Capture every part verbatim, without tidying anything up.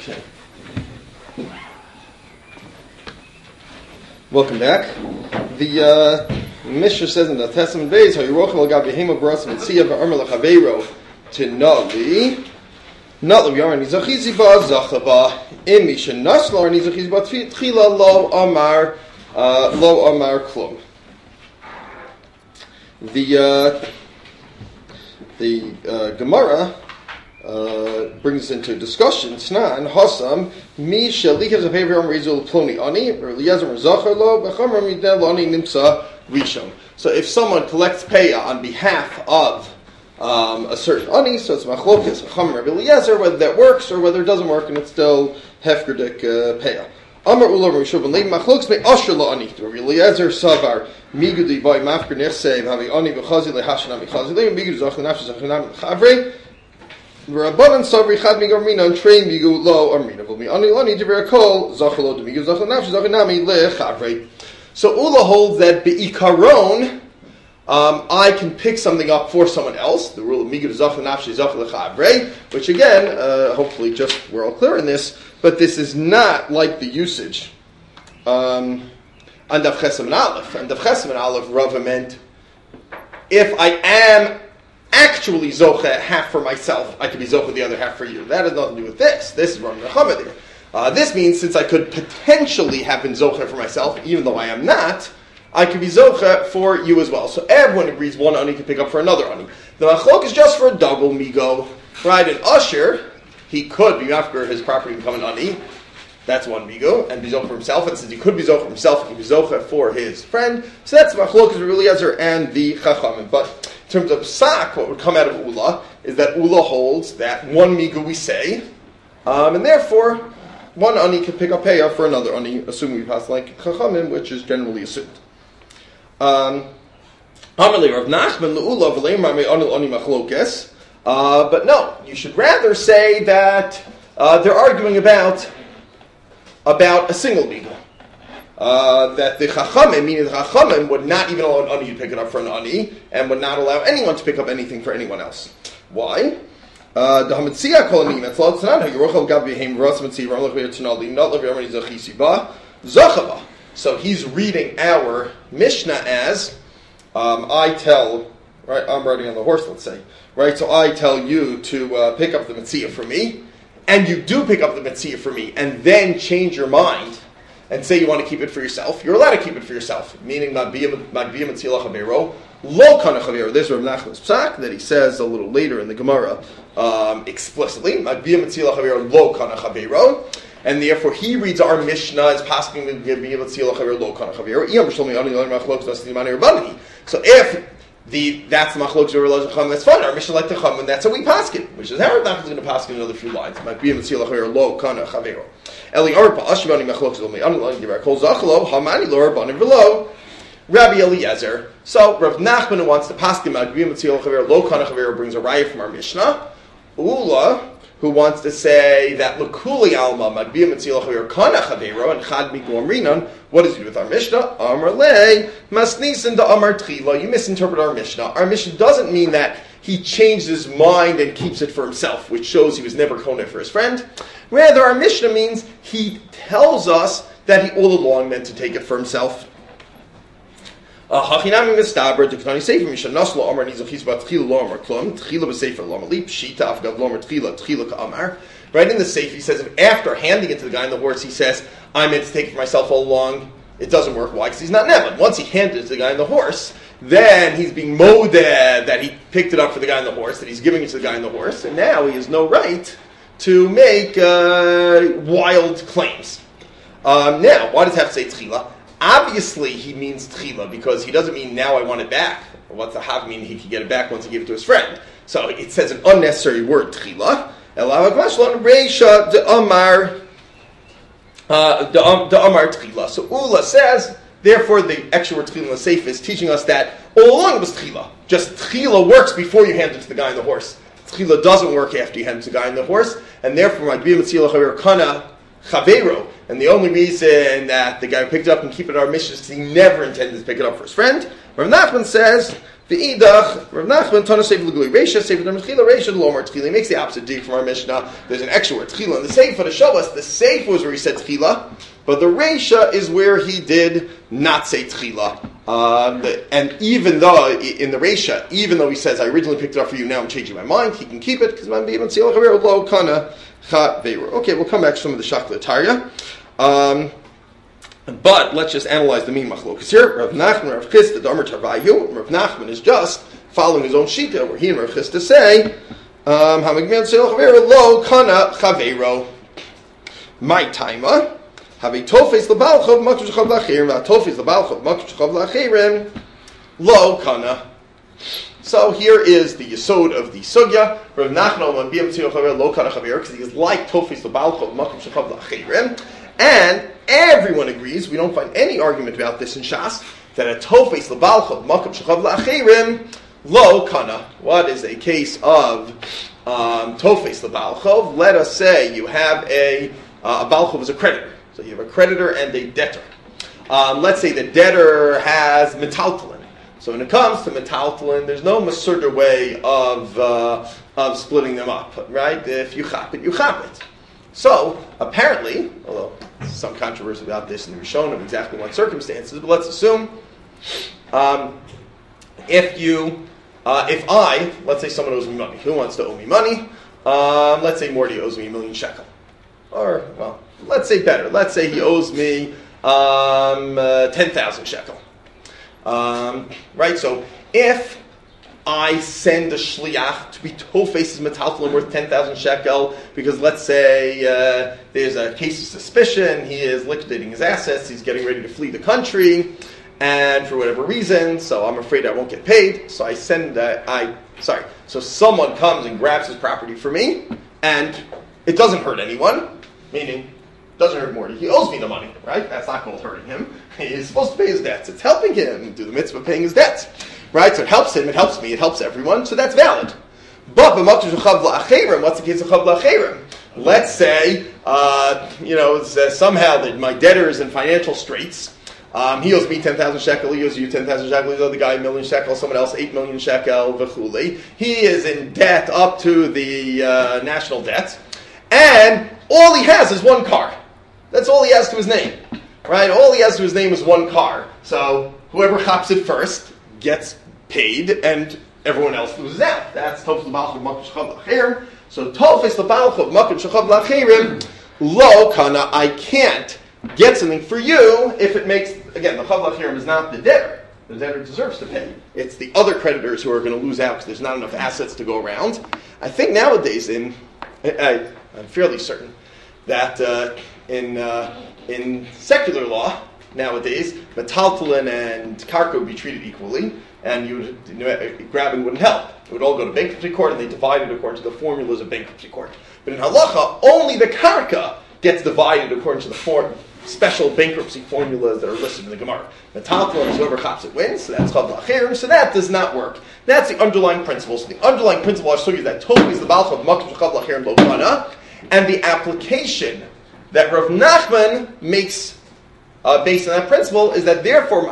Okay. Welcome back. The uh, Mishnah says in the Testament Beis, "How Yerocham al Gav Behema Barasim and Tzia v'Armer leChaveiro to Nali, Nali Yarni Zachizi ba Zachava Imi Shenaslo Arni Zachizi ba Tchila Lo Amar uh, Lo Amar Klum." The uh, the uh, Gemara uh, brings us into discussion. Tnan Hasam Mi Shalikas of Haver Rizul Ploni Ani or Eliezer Zachar Lo Bechamer Midel Ani Nimsa Rishon. So if someone collects payah on behalf of um, a certain ani, so it's machlokas Chamer Rabbi Eliezer whether that works or whether it doesn't work, and it's still hefkerdik uh, payah. Amar Ulam Rishon Leib Machlokas Me Asher Lo Ani. Rabbi Eliezer Savar Migudi Boy Mafker Nechsev Havi Ani V'Chazi LeHashanam V'Chazi Leib Migudi Zachar Nafsh Zachanam Chavrei. Rabbanan Sabri Chad Migu Armina and Train Migu Lo Armina. V'Mi Ani Ani Divrei Kol Zachalo De Migu Zachar Nafsh Zachanami LeChavrei. So Ula holds that Be'ikaron, um, I can pick something up for someone else. The rule of Migu Zachar Nafsh Zachar LeChavrei, which again, uh, hopefully, just we're all clear in this. But this is not like the usage. Um, on Daf Chesem and Aleph, and Daf Chesem and Aleph, Rava meant if I am actually zocha half for myself, I could be zocha the other half for you. That has nothing to do with this. This is Ram Nechama there. Uh, this means since I could potentially have been zocha for myself, even though I am not, I could be zocha for you as well. So everyone agrees one ani can pick up for another ani. The machlok is just for a double migo, right? An usher, he could be after his property become an ani. That's one migo, and be zocha for himself. And since he could be zocha for himself, he could be zocha for his friend. So that's machlok is Rabbi Eliezer and the chachamim. But in terms of sak, what would come out of Ula is that Ula holds that one migo we say, um, and therefore one ani can pick up payah for another ani, assuming we pass like chachamim, which is generally assumed. Um, Rav Nachman leUla v'leimar me'anil ani machlokes. Uh, but no, you should rather say that uh, they're arguing about about a single migo. Uh, that the chachamim, meaning the chachamim, would not even allow an ani to pick it up for an ani, and would not allow anyone to pick up anything for anyone else. Why? Uh, the Hamatzia kol ani metzlal tznan haYerocham gav behem v'ras metzia v'arlach v'yertzanali not levi armani zachisi ba zachava. So he's reading our Mishnah as um, I tell. Right, I'm riding on the horse. Let's say. Right, so I tell you to uh, pick up the metzia for me, and you do pick up the metzia for me, and then change your mind and say you want to keep it for yourself. You're allowed to keep it for yourself. Meaning, magbiyah metzia lachavero lo kana chavero. There's Rav Nachman's psak that he says a little later in the Gemara um, explicitly. Magbiyah metzia lachavero lo kana chavero. And therefore, he reads our Mishnah as passing the magbiyah metzia lachavero lo kana chavero. So if The that's the machlokes over lacham. That's fine. Our Mishnah like to chum, and that's how we paskin. Which is how Rav Nachman is going to paskin another few lines. Might be a mitzvah lachaver lo kana chavero. Eli arpa ashvani machlokes lo me'an lo divar kol zachalo hamani lo arbanim v'lo Rabbi Eliezer. So Rav Nachman wants to paskin might be a mitzvah lachaver lo kana chavero brings a raya from our Mishnah. Ula, who wants to say that Lakuli Alma Magbiyah Mitzil Chaver Kana Chavero and Chad Migu Amrinan. What does he do with our Mishnah? Amar Le Masnisin da Amar Tchila. You misinterpret our Mishnah. Our Mishnah doesn't mean that he changed his mind and keeps it for himself, which shows he was never koneh for his friend. Rather, our Mishnah means he tells us that he all along meant to take it for himself. Hachinami mistaber to Ketani Sefer Misha Naslo Amar Nizachis Ba Tchila Lo Amar Klum Tchila B'Sefer Lo Amar Li Pshita Afgav Lo Amar Tchila Tchila Ka'amar. Right in the Sefer he says if after handing it to the guy on the horse he says I meant to take it for myself all along, it doesn't work. Why? Because he's not Neman. Once he handed it to the guy on the horse, then he's being moded that he picked it up for the guy on the horse, that he's giving it to the guy on the horse, and now he has no right to make uh, wild claims. Um, now, why does it have to say Tchila? Obviously, he means tchila because he doesn't mean now I want it back. What's the hav mean? He can get it back once he gave it to his friend. So it says an unnecessary word tchila. Reisha de amar de amar tchila. So Ula says, therefore, the extra word tchila in the Sefer is teaching us that all along it was tchila. Just tchila works before you hand it to the guy on the horse. Tchila doesn't work after you hand it to the guy on the horse, and therefore, my b'yim tzila chaver kana chavero. And the only reason that the guy who picked it up can keep it in our Mishnah is because he never intended to pick it up for his friend. Rav Nachman says, V'idach, Rav Nachman, Tana Sefer L'Guli Reisha, Sefer D'Mechila Reisha, L'Omar Tchila. He makes the opposite dig from our Mishnah. There's an extra word, Tchila, in the Sefer to show us the Sefer was where he said Tchila, but the Reisha is where he did not say Tchila. Um, and even though, in the Reisha, even though he says, I originally picked it up for you, now I'm changing my mind, he can keep it, because I'm being Tzilach Haver, Lo Kana Chaveru. Okay, we'll come back to some of the Shachla Tarya. Um, But let's just analyze the mean machlokas here. Rav Nachman, Rav Chisda, Damar Tarvayu. Rav Nachman is just following his own shita, where he and Rav Chisda say, um, "Hamigman Seil Chavero Lo Kana Chavero." My taima have a tofes lebalchov maktush chav lachirim. A tofes lebalchov maktush chav lachirim Lo Kana. So here is the yesod of the sugya. Rav Nachman on biyam Seil Chavero Lo Kana Chavero, because he is like tofes lebalchov maktush chav lachirim. And everyone agrees, we don't find any argument about this in Shas, that a tofes lebalchov makam shechav la'achirim lo kana. What is a case of um, tofes lebalchov? Let us say you have a, uh, a balchov is a creditor. So you have a creditor and a debtor. Um, let's say the debtor has metaltalin. So when it comes to metaltalin, there's no masurder way of, uh, of splitting them up, right? If you chop it, you chop it. So, apparently, although there's some controversy about this in the Rishon of exactly what circumstances, but let's assume um, if you, uh, if I, let's say someone owes me money. Who wants to owe me money? Um, let's say Morty owes me a million shekel. Or, well, let's say better. Let's say he owes me um, uh, ten thousand shekel. Um, right, so if I send a shliach to be tofes metaltalin worth ten thousand shekel because let's say uh, there's a case of suspicion, he is liquidating his assets, he's getting ready to flee the country, and for whatever reason, so I'm afraid I won't get paid, so I send, uh, I, sorry, so someone comes and grabs his property for me, and it doesn't hurt anyone, meaning, doesn't hurt Morty. He owes me the money, right? That's not called hurting him. He's supposed to pay his debts. It's helping him do the mitzvah of paying his debts. Right? So it helps him, it helps me, it helps everyone, so that's valid. But, what's the case of chav la'achirim? Let's say, uh, you know, uh, somehow that my debtor is in financial straits. Um, he owes me ten thousand shekel, he owes you ten thousand shekel, he owes the guy a million shekel, someone else eight million shekel, v'chuli. He is in debt up to the uh, national debt. And all he has is one car. That's all he has to his name. Right? All he has to his name is one car. So whoever hops it first gets paid, and everyone else loses out. That's tofes lebalchov makam shechav lachirim. So tofes lebalchov makam shechav lachirim lo kana. I can't get something for you if it makes, again, the chav lachirim is not the debtor. The debtor deserves to pay. It's the other creditors who are going to lose out because there's not enough assets to go around. I think nowadays, in I, I'm fairly certain that uh, in uh, in secular law nowadays, metaltalin and karka would be treated equally, and you would, you know, grabbing wouldn't help. It would all go to bankruptcy court, and they divide it according to the formulas of bankruptcy court. But in halacha, only the karka gets divided according to the form, special bankruptcy formulas that are listed in the Gemara. Metaltalin is whoever chops it wins, so that's chav la'achirim, so that does not work. That's the underlying principle. So the underlying principle I showed you that totally is the balchov makam chav la'achirim lo kana, and the application that Rav Nachman makes Uh, based on that principle, is that therefore,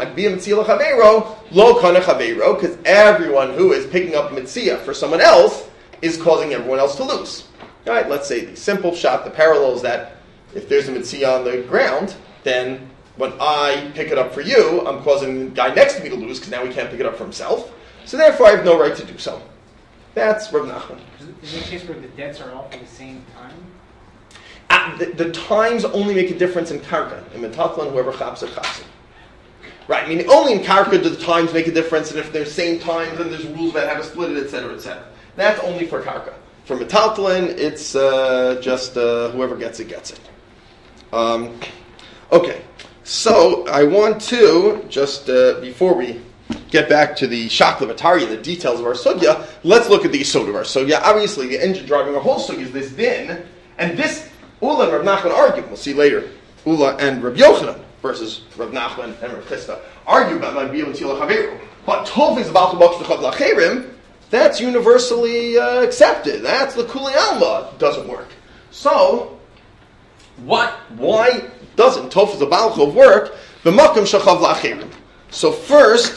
lo kana chaveiro, because everyone who is picking up mitzvah for someone else is causing everyone else to lose. All right, let's say the simple shot, the parallel is that if there's a mitzvah on the ground, then when I pick it up for you, I'm causing the guy next to me to lose, because now he can't pick it up for himself. So therefore, I have no right to do so. That's Rav Nachman. Is it a case where the debts are all for the same time? Uh, the, the times only make a difference in karka. In metaltalin, whoever chaps it, chaps it. Right, I mean, only in karka do the times make a difference, and if there's same times, then there's rules about how to split it, et cetera, et cetera. That's only for karka. For metaltalin, it's uh, just uh, whoever gets it, gets it. Um, okay, so I want to, just uh, before we get back to the Shakla Vatari and the details of our sugya, let's look at the yesod of our sugya. Obviously, the engine driving our whole sugya is this din, and this Ula and Rav Nachman argue. We'll see later. Ula and Rav Yochanan versus Rav Nachman and Rav Chisda argue about my biyam tila chaveru. But tofes about the chav lachirim, that's universally uh, accepted. That's the Kuli Alma doesn't work. So, what? Why doesn't tofes about chav work? The makam shechav lachirim. So first,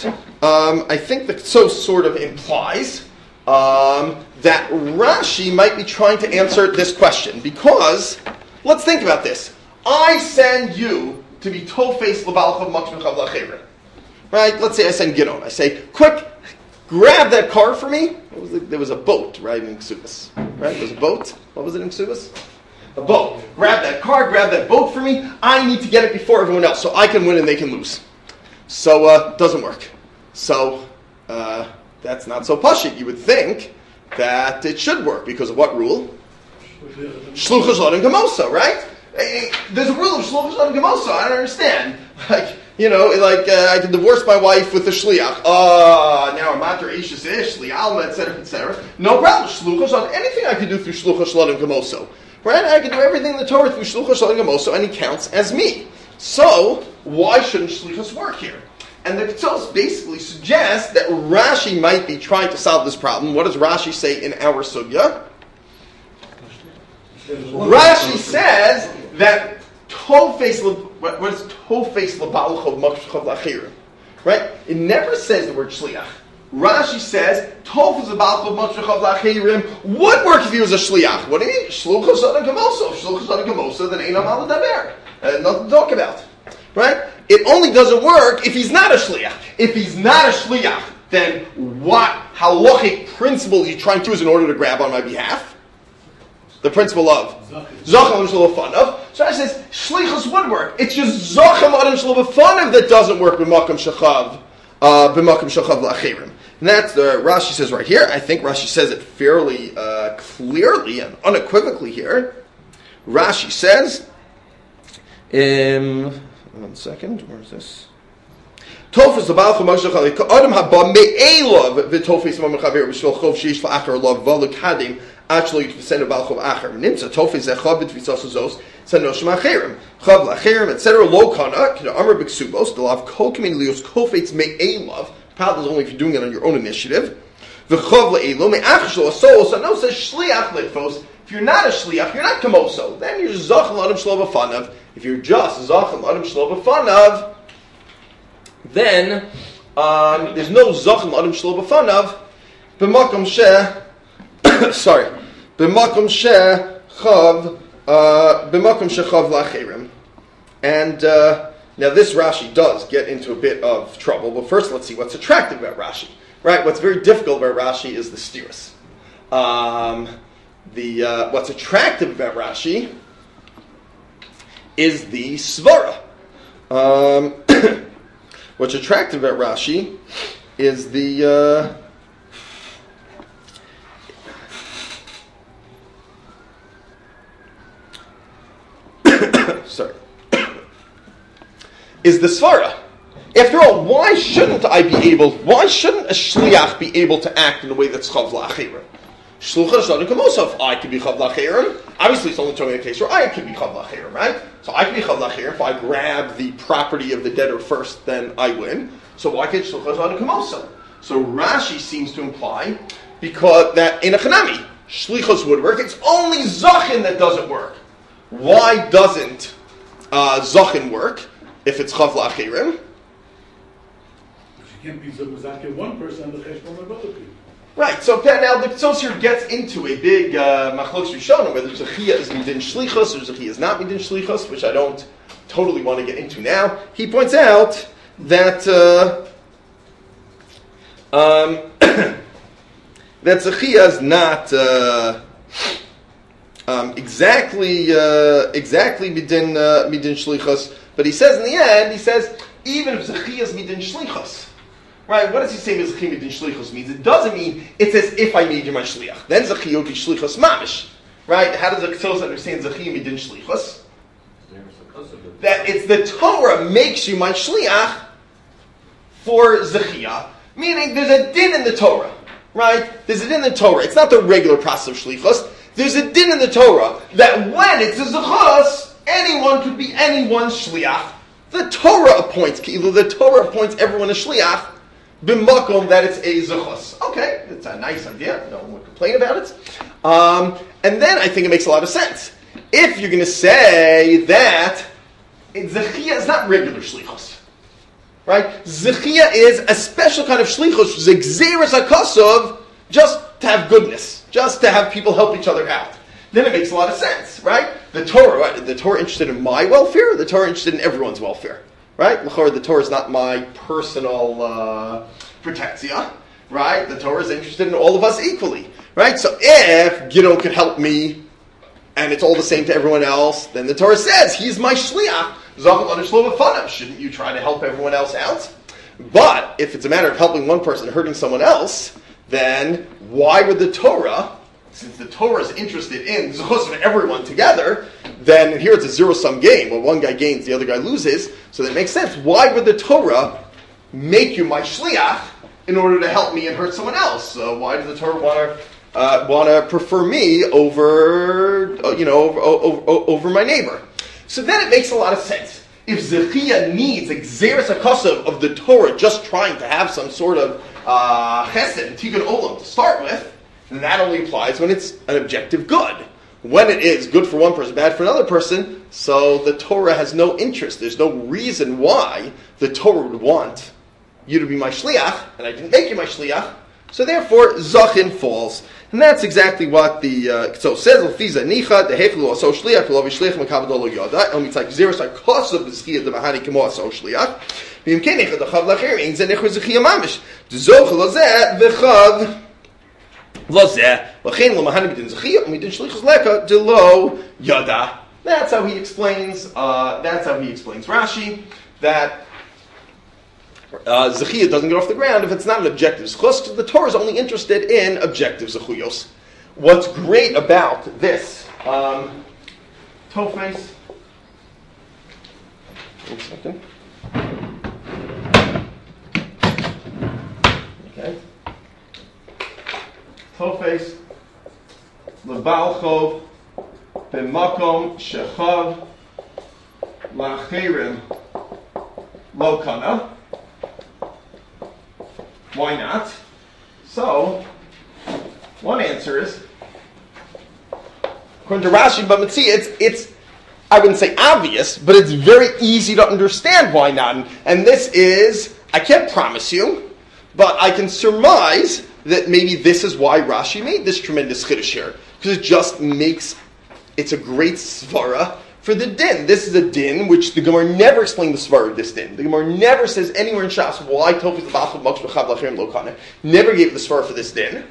um, I think the so sort of implies um, that Rashi might be trying to answer this question, because let's think about this. I send you to be Tofes Lebalchav Makshim Chav Lachera. Right? Let's say I send Gidon. I say, quick, grab that car for me. What was it? There was a boat, right, in Ksubas. Right? There was a boat. What was it in Ksubas? A boat. Grab that car, grab that boat for me. I need to get it before everyone else so I can win and they can lose. So, uh, it doesn't work. So, uh, that's not so pashit. You would think that it should work because of what rule? Shluchas Ladim Gamosa, right? There's a rule of Shluchas Ladim Gamosa. I don't understand. Like, you know, like uh, I can divorce my wife with a shliach. Ah, uh, now a mater ishus ish, lialma, et cetera, et cetera. No problem. Shluchas on anything I can do through Shluchas Ladim Gamosa. Right? I can do everything in the Torah through Shluchas Ladim Gamosa, and he counts as me. So, why shouldn't Shlichus work here? And the Ketsos basically suggests that Rashi might be trying to solve this problem. What does Rashi say in our sugya? Rashi says that Tofes, what is Tofes Lebalchav Makshim Lachera? Right? It never says the word Shliach. Rashi says Tofes Lebalchav Makshim Lachera would work if he was a Shliach. What do you mean? Shluchas Ladim Gamosa. Shluchas Ladim Gamosa, then ain't no mal daber. Nothing to talk about. Right? It only doesn't work if he's not a shliach. If he's not a shliach, then what halachic principle are you trying to use in order to grab on my behalf? The principle of Zachem Shlo B'fanav. So I says shlichus would work. It's just Zachem Adam Shlo B'fanav that doesn't work b'makom shechav b'makom shechav la'achirim. And that's the Rashi says right here. I think Rashi says it fairly uh, clearly and unequivocally here. Rashi says. Um, One second, where is this? Tofes the Baal Chomoshe Chalik Adam Haba Me'elav v'Tofes Mamar Chaver B'Shvil Chov Sheish V'Achar Lav V'Lu Kadim Actually Yitfesen Baal Chov Achar Nimtza Tofes Zechav B'Tvisas Zos Sanoshim Acherim Chav L'Acherim et cetera Lo Kana K'da Amar B'Ksubos Delav Kol Kamin Lios Kofetz Me'elav. Probably only if you're doing it on your own initiative. V'Chav L'Elo Me'Achar Shlo Asos. So no says Shliach Litfos. If you're not a shliach, you're not kamoso. Then you're just zachem adam shlo b'fanav. If you're just zachem adam shlo b'fanav, then um, there's no zachem adam shlo b'fanav. B'makom she, sorry, b'makom she chav, b'makom she chav la'achirim. And uh, now this Rashi does get into a bit of trouble. But first, let's see what's attractive about Rashi. Right? What's very difficult about Rashi is the steers. Um, The uh, what's attractive about Rashi is the svara. Um, what's attractive about Rashi is the uh, sorry is the svara. After all, why shouldn't I be able? Why shouldn't a shliach be able to act in a way that's chav la'achirim? Shluchas Ladim Gamosa. If I could be chav la'achirim, obviously it's only talking in a case where I could be chav la'achirim, right? So I could be chav la'achirim. If I grab the property of the debtor first, then I win. So why can't Shluchas Ladim Gamosa? So Rashi seems to imply because that in a chanami shlichus would work. It's only zachin that doesn't work. Why doesn't uh, zachin work if it's chav la'achirim? You can't be Zakir one person and the cheshbon of other people. Right, so now the Ktsos here gets into a big uh, machlokes rishonim, whether Zechia is midin shlichus or Zechia is not midin shlichus, which I don't totally want to get into now. He points out that uh, um, that Zechia is not uh, um, exactly uh, exactly midin uh, midin shlichus, but he says in the end, he says even if Zechia is midin shlichus. Right, what does he say Zechia midin shlichus means? It doesn't mean it's as if I made you my shliach. Then Zechia would be shlichus mamish. Right? How does the Ktsos understand Zechia midin shlichus? That it's the Torah makes you my shliach for Zechia. Meaning there's a din in the Torah. Right? There's a din in the Torah. It's not the regular process of shlichus. There's a din in the Torah that when it's a zechus, anyone could be anyone's shliach. The Torah appoints, the Torah appoints everyone a shliach. B'makom that it's a zechus. Okay, it's a nice idea. No one would complain about it. Um, and then I think it makes a lot of sense. If you're going to say that Zechia is not regular shlichus, Right? Zechia is a special kind of shlichus, zegzeres hakosov, just to have goodness, just to have people help each other out. Then it makes a lot of sense, right? The Torah, right? The Torah interested in my welfare, the Torah interested in everyone's welfare, right? The Torah is not my personal uh, protectia, right? The Torah is interested in all of us equally, right? So if Gidon could help me, and it's all the same to everyone else, then the Torah says, he's my shliach. Shouldn't you try to help everyone else out? But if it's a matter of helping one person hurting someone else, then why would the Torah, since the Torah is interested in zechus of everyone together, then here it's a zero-sum game where one guy gains, the other guy loses, so that makes sense. Why would the Torah make you my shliach in order to help me and hurt someone else? So why does the Torah want to uh, want to prefer me over, uh, you know, over, over, over my neighbor? So then it makes a lot of sense. If Zechia needs exeris hakosov of the Torah just trying to have some sort of uh, chesed and tikkun olam to start with, then that only applies when it's an objective good. When it is good for one person, bad for another person, so the Torah has no interest. There's no reason why the Torah would want you to be my shliach, and I didn't make you my shliach, so therefore Zachin falls. And that's exactly what the uh, so says Lefiza Nicha the Heflu so Shliach lo Shliach Makavdolo Yoda and it's like zero sarkos of the Zechia the Mahani Kemo so Shliach Bim Kenich the Chav Lacher in Zenich Zechia Mamish the Zoch Lozeh the Chav Lozeh Lachen lo Mahani Bidin Zechia and Bidin Shlichus Leka de Lo Yoda. That's how he explains. Uh, that's how he explains Rashi that. Uh, Zechia doesn't get off the ground if it's not an objective zechus, because the Torah is only interested in objective zechuyos. What's great about this, um, Tofes, one second. Okay. Tofes, Lebalchov, B'makom Shechav, Lacherim, Lokana. Why not? So, one answer is, according to Rashi, but see, it's, it's, I wouldn't say obvious, but it's very easy to understand why not. And, and this is, I can't promise you, but I can surmise that maybe this is why Rashi made this tremendous chiddush here. Because it just makes, it's a great svara for the din. This is a din which the Gemara never explained the svara of this din. The Gemara never says anywhere in Shas why Tofes L'Bachov Moksha B'Chav L'Achirim Lo Kana. Never gave the svara for this din.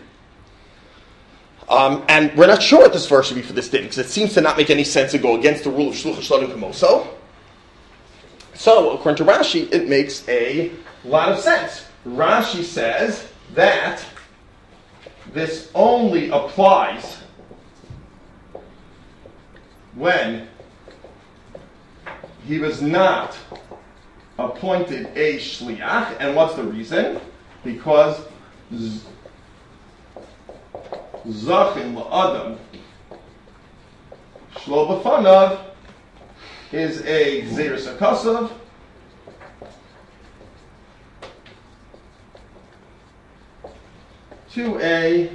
Um, and we're not sure what the svara should be for this din, because it seems to not make any sense to go against the rule of Shluch Shlodim Kamoso. So, according to Rashi, it makes a lot of sense. Rashi says that this only applies when he was not appointed a shliach, and what's the reason? Because zachin la'adam shlo b'fanav is a gzeirus hakasav to a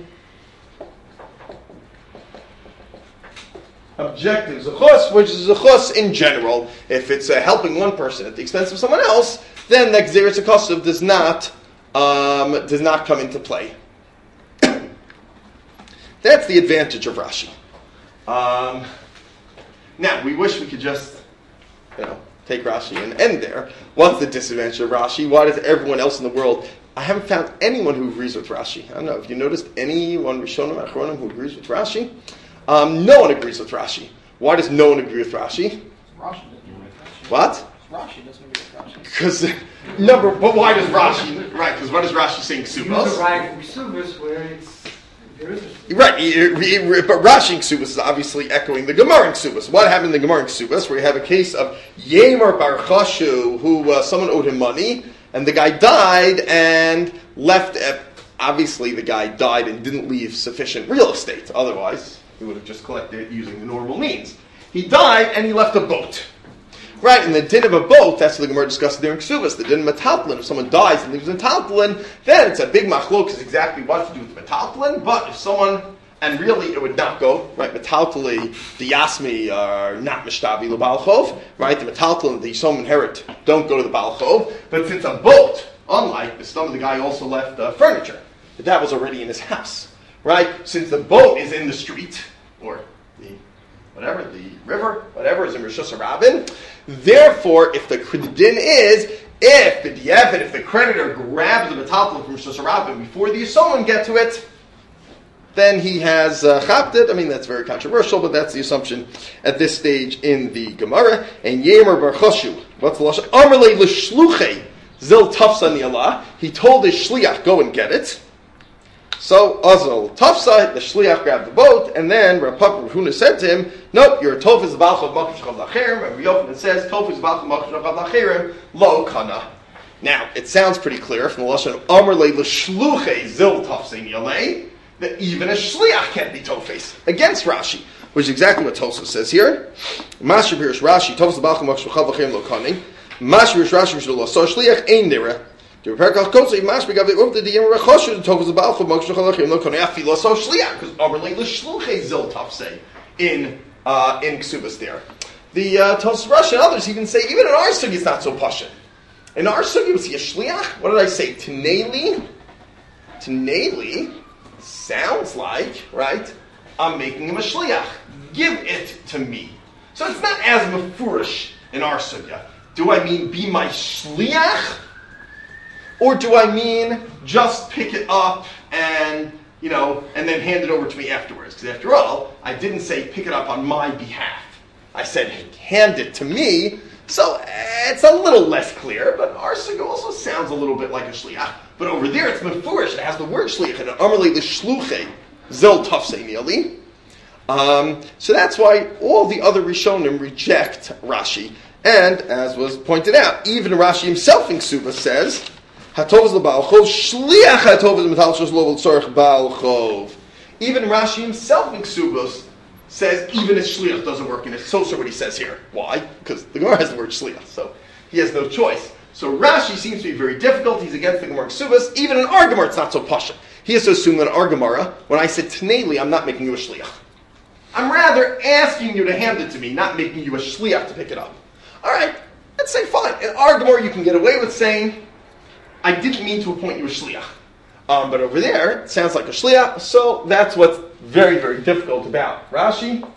objective zechus, which is zechus in general. If it's uh, helping one person at the expense of someone else, then that gzeirus hakasav does not um, does not come into play. That's the advantage of Rashi. Um, now we wish we could just, you know, take Rashi and end there. What's the disadvantage of Rashi? Why does everyone else in the world? I haven't found anyone who agrees with Rashi. I don't know. Have you noticed anyone Rishonim Achronim who agrees with Rashi? Um, no one agrees with Rashi. Why does no one agree with Rashi? Rashi doesn't agree with Rashi. What? Rashi doesn't agree with Rashi. Because number, but why does Rashi? Right? Because what does Rashi saying Use Ksubas? the right from Ksubas where it's there is a Right, he- he- but Rashi in Ksubas is obviously echoing the Gemara in Ksubas. What happened in the Gemara in Ksubas, where you have a case of Yemer Bar Chashu, who uh, someone owed him money, and the guy died and left. Uh, obviously, the guy died and didn't leave sufficient real estate. Otherwise, he would have just collected it using the normal means. He died and he left a boat. Right, and the din of a boat, that's what the Gemara discussed during Ksubas. The din of metaltalin, if someone dies and leaves a metaltalin, then it's a big machlok, is exactly what to do with the metaltalin. But if someone and really it would not go, right? Metaltali, the Yasmi are not Mishtabi L'Balchov, right? The Metaltal and the Yisomim inherit don't go to the Balchov, but since a boat, unlike the stomach, the guy also left uh, furniture, but that was already in his house, right? Since the boat is in the street, or the whatever, the river, whatever is in Rosh Hashanah, therefore, if the din is, if the dievit, if the creditor grabs the metaltal from Rosh Hashanah before the Yisomim get to it, then he has uh, chapped it. I mean, that's very controversial, but that's the assumption at this stage in the Gemara. And Yemer Bar Choshu, what's the lashon? Amarle l'shluchei zil tafsa ni'ala. He told his shliach, go and get it. So Azal tafsa, the shliach grabbed the boat, and then Rav Papa Rav Huna said to him, nope, your tof is the balchov makrish chav lacherim. And Yochanan says, tof is the balchov makrish chav lacherim, lo kana. Now, it sounds pretty clear from the lashon Amarle l'shluchei zil tafsa ni'ala, that even a shliach can't be tofes against Rashi, which is exactly what Tosfos says here. Masher Pirish Rashi, Tofes l'balchov makrish chav lacherim lo kaning. Masher Pirish Rashi v'shelo so shliach ein nira. Because in uh, in Ksubas there, the uh, Tosfos Rashi and others even say even in our sugi it's not so pashut. In our sugi we see a shliach. What did I say? Tineli, tineli sounds like right. I'm making him a shliach. Give it to me. So it's not as mefurish in our sugya. Do I mean be my shliach? Or do I mean just pick it up and, you know, and then hand it over to me afterwards? Because after all, I didn't say pick it up on my behalf. I said hand it to me. So it's a little less clear, but our suga also sounds a little bit like a shliach. But over there it's mefurish. It has the word shliach in it. Amarle l'shluchei zel tafsei ni'ali. Um, so that's why all the other Rishonim reject Rashi. And as was pointed out, even Rashi himself in Ksuba says, Hatovas l'balchov, shliach hatovas metal shos lo v'tzorich balchov. Even Rashi himself in Ksubos says even a shliach doesn't work, and it's so so what he says here. Why? Because the Gemara has the word shliach, so he has no choice. So Rashi seems to be very difficult. He's against the Gemara Ksubos. Even in our Gemara, it's not so pashut. He has to assume that in our Gemara, when I said Taneli, I'm not making you a shliach. I'm rather asking you to hand it to me, not making you a shliach to pick it up. All right, let's say fine. In our Gemara, you can get away with saying, I didn't mean to appoint you a shliach. Um, but over there, it sounds like a shliach, so that's what's very, very difficult about Rashi.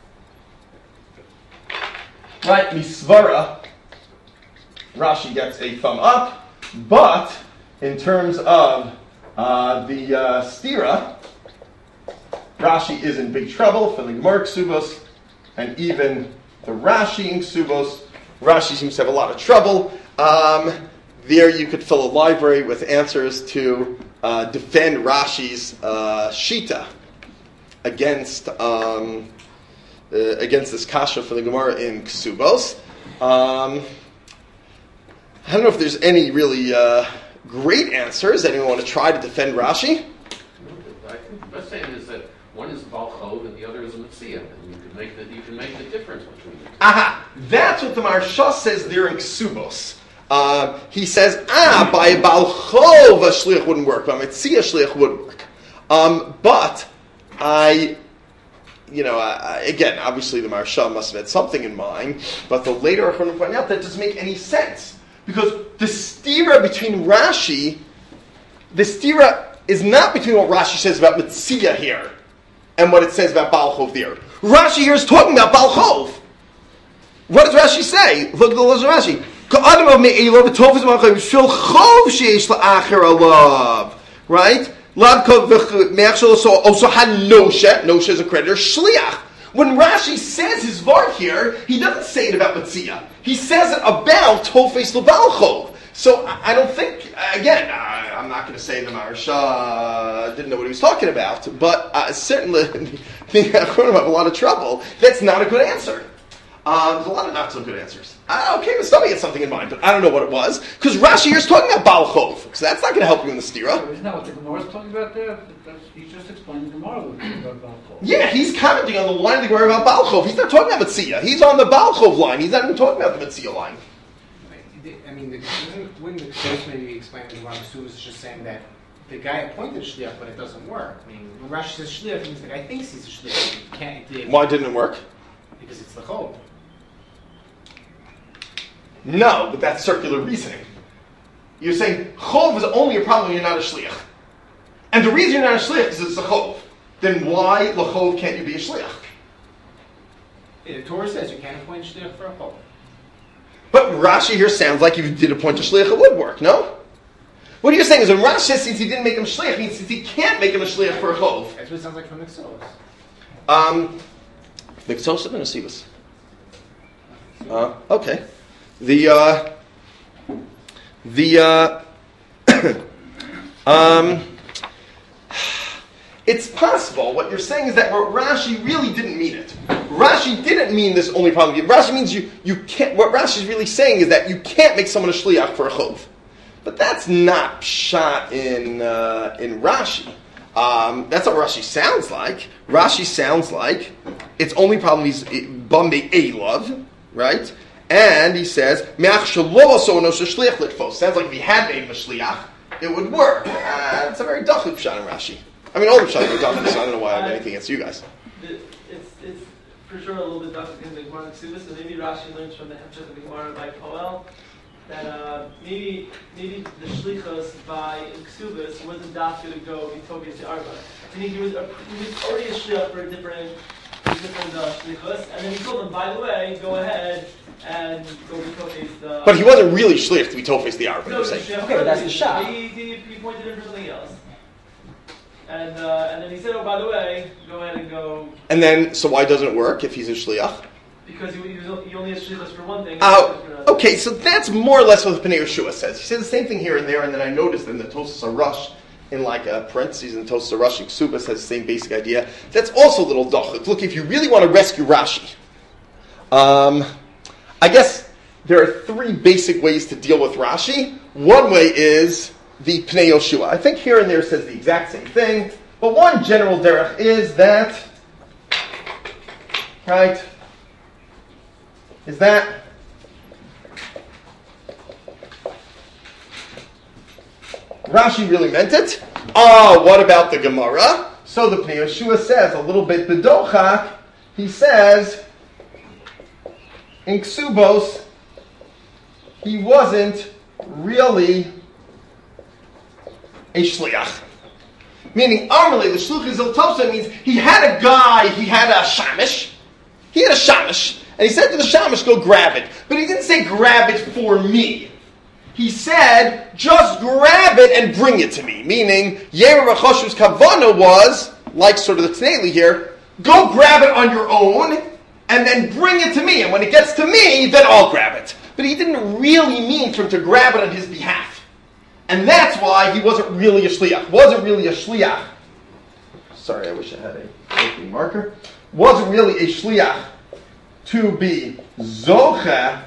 Right, misvara, Rashi gets a thumb up, but in terms of uh, the uh, stira, Rashi is in big trouble for the Gemara Ksubos, and even the Rashi in Ksubos. Rashi seems to have a lot of trouble. Um, There you could fill a library with answers to uh, defend Rashi's uh, shita against um, uh, against this kasha for the Gemara in Ksubos. Um, I don't know if there's any really uh, great answers. Anyone want to try to defend Rashi? I think the best thing is that one is Balchov and the other is a Metzia, and you can make the you can make the difference between them. Aha! That's what the Maharsha says there in Ksubos. Uh, he says, ah, by a balchov a shliach wouldn't work, but a metzia shliach would work. Um, but I, you know, I, again, obviously the Maharsha must have had something in mind, but the later Achronim point out that doesn't make any sense. Because the stira between Rashi, the stira is not between what Rashi says about metzia here and what it says about balchov there. Rashi here is talking about balchov. What does Rashi say? Look at the list of Rashi. Right? Also had Noshe. Noshe is a creditor. Shliach. When Rashi says his var here, he doesn't say it about Metzia. He says it about Tofes L'Balchov. So I don't think, again, I, I'm not going to say the Maharsha didn't know what he was talking about, but uh, certainly the Achronim have a lot of trouble. That's not a good answer. Uh, there's a lot of not so good answers. Uh, okay, the stomach had something in mind, but I don't know what it was. Because Rashi here is talking about Balchov, so that's not going to help you in the stira. So isn't that what the Gemara is talking about there? That's, he's just explaining the Gemara about Balchov. Yeah, he's commenting on the line of the Gemara about Balchov. He's not talking about Metzia. He's on the Balchov line. He's not even talking about the Metzia line. I mean, the, wouldn't the case maybe explain the Gemara Ksubos is just saying that the guy appointed a shliach, but it doesn't work. I mean, when Rashi says shliach, it means the guy thinks he's a shliach. He can't. He, Why didn't it work? Because it's the chov. No, but that's circular reasoning. You're saying chov is only a problem when you're not a shliach. And the reason you're not a shliach is it's a chov. Then why l'chov can't you be a shliach? The Torah says you can't appoint a shliach for a chov. But Rashi here sounds like if you did appoint a shliach, it would work, no? What you're saying is when Rashi says since he didn't make him a shliach, means since he can't make him a shliach for a chov. That's what it sounds like from the Ksos. Um, the Ksos and the Nesivos. Uh, okay. The, uh, the, uh, um, it's possible. What you're saying is that Rashi really didn't mean it. Rashi didn't mean this only problem. Rashi means you, you can't, what Rashi is really saying is that you can't make someone a shliach for a chov. But that's not pshat in, uh, in Rashi. Um, that's what Rashi sounds like. Rashi sounds like its only problem is bambe elav, right? And he says, sounds like if he had made him a shliach, it would work. Uh, it's a very dachuk pshat in Rashi. I mean, all the pshat are dachuk, so I don't know why I have anything against you guys. It's, it's for sure a little bit dachuk in the Gemara and Ksubas, so maybe Rashi learns from the Hemshech of the Gemara by Poel, that uh, maybe maybe the shlichos by Ksubas wasn't dafka to go Bitobias to Arba. I think he was, a, he was already a shliach for a different, different uh, shlichos, and then he told them, by the way, go ahead and go Bitobias the... But he wasn't really shliach to be Tofes the Arba, No, you're saying. okay, but that's the shah. He, he, he pointed him for something else. And uh, and then he said, oh, by the way, go ahead and go... And then, so why doesn't it work if he's a shliach? Because he, he, was, he only has shlichus for one thing. Oh, uh, okay, so that's more or less what the Pnei Yehoshua says. He says the same thing here and there, and then I noticed in the Tosas HaRush, in like a parentheses in Tosas HaRush, and Ksubas has the same basic idea. That's also a little dachuk. Look, if you really want to rescue Rashi, um, I guess there are three basic ways to deal with Rashi. One way is the Pnei Yehoshua. I think here and there says the exact same thing, but one general derech is that, right, is that Rashi really meant it. Ah, what about the Gemara? So the Pnei Yehoshua says, a little bit bedochak, he says, in Ksubos, he wasn't really a shliach. Meaning, Amarle, the shluch zil tosa means he had a guy, he had a shamish, he had a shamish, and he said to the shamish, go grab it. But he didn't say, grab it for me. He said, just grab it and bring it to me. Meaning, Yemer Rachoshu's kavana was, like sort of the Taneli here, go grab it on your own, and then bring it to me. And when it gets to me, then I'll grab it. But he didn't really mean for him to grab it on his behalf. And that's why he wasn't really a shliach. Wasn't really a shliach. Sorry, I wish I had a working marker. Wasn't really a shliach to be zocha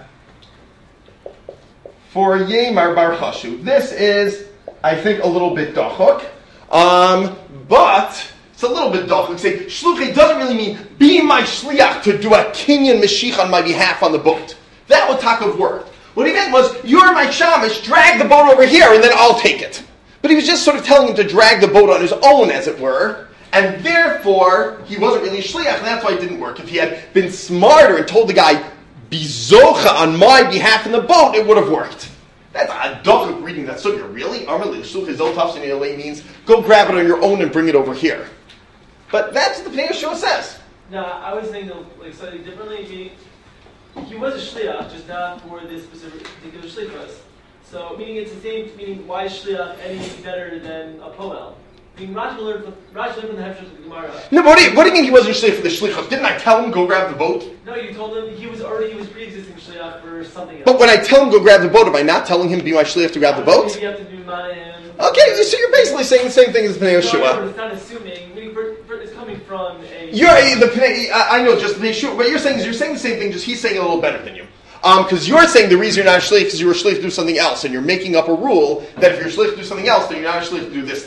for Yemar Bar Chashu. This is, I think, a little bit dachuk. Um, but it's a little bit dachuk. Say, shluchei doesn't really mean be my shliach to do a kinyan meshich on my behalf on the boat. That would talk of work. What he meant was, you're my shamish, drag the boat over here, and then I'll take it. But he was just sort of telling him to drag the boat on his own, as it were, and therefore, he wasn't really a shliach, and that's why it didn't work. If he had been smarter and told the guy, be zocha on my behalf in the boat, it would have worked. That's a dachuk reading that sugya. Really? Amarle, shluch zil tafsin means, go grab it on your own and bring it over here. But that's what the Pnei Yehoshua says. No, I was thinking like slightly differently. Meaning, he was a shliach, just not for this specific particular shlichus. So, meaning it's the same. Meaning, why is shliach any better than a poel? I mean, Rashi learned from Rashi learned from the Hemshech of the Gemara. No, but what do, you, what do you mean he wasn't shliach for the shlichus? Didn't I tell him go grab the boat? No, you told him he was already he was pre-existing shliach for something else. But when I tell him go grab the boat, am I not telling him be my shliach to grab the boat? Maybe you have to do manahim. Okay, so you're basically saying the same thing as the Pnei Yehoshua. No, it's not assuming. Meaning, for, for, it's coming from a. You're the Pnei. I know, just the Yehoshua. What you're saying is you're saying the same thing. Just he's saying it a little better than you. Because um, you're saying the reason you're not a shliach is you were a shliach to do something else, and you're making up a rule that if you're a shliach to do something else, then you're not a shliach to do this thing.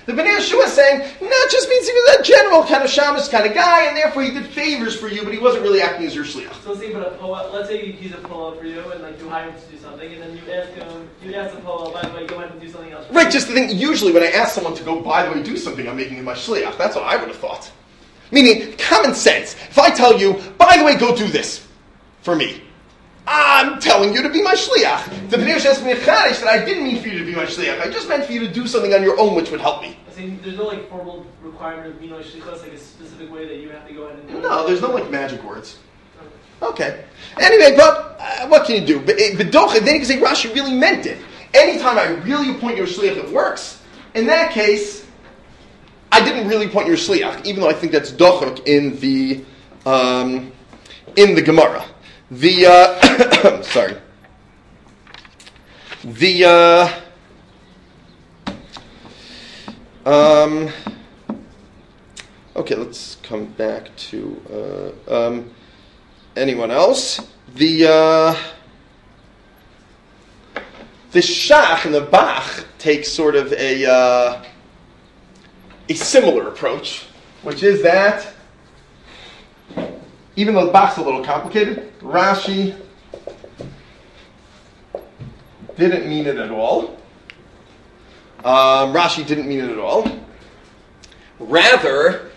The Bnei Yeshua is saying, no, it just means he was a general kind of shamus kind of guy, and therefore he did favors for you, but he wasn't really acting as your shliach. So let's say, but a poel, let's say he's a poel for you, and like you hire him to do something, and then you ask him, you ask the poel, by the way, go ahead and do something else. Right, just the thing, usually when I ask someone to go, by the way, do something, I'm making him my shliach. That's what I would have thought. Meaning, common sense. If I tell you, by the way, go do this for me, I'm telling you to be my shliach. The Bnei Yeshua asked me a chadish that I didn't mean for you to be my shliach. I just meant for you to do something on your own which would help me. I think there's no like formal requirement of Mino Shlichus, like a specific way that you have to go ahead and do it. No, there's no like magic words. Okay. Anyway, but uh, what can you do? But B'docha, then you can say Rashi really meant it. Anytime I really appoint your shliach, it works. In that case, I didn't really appoint your shliach, even though I think that's dochak in the um, in the Gemara. The uh, sorry. The uh, um. Okay, let's come back to uh, um, anyone else. The uh, the Shach and the Bach take sort of a uh, a similar approach, which is that even though the Bach's a little complicated, Rashi didn't mean it at all. Um, Rashi didn't mean it at all. Rather,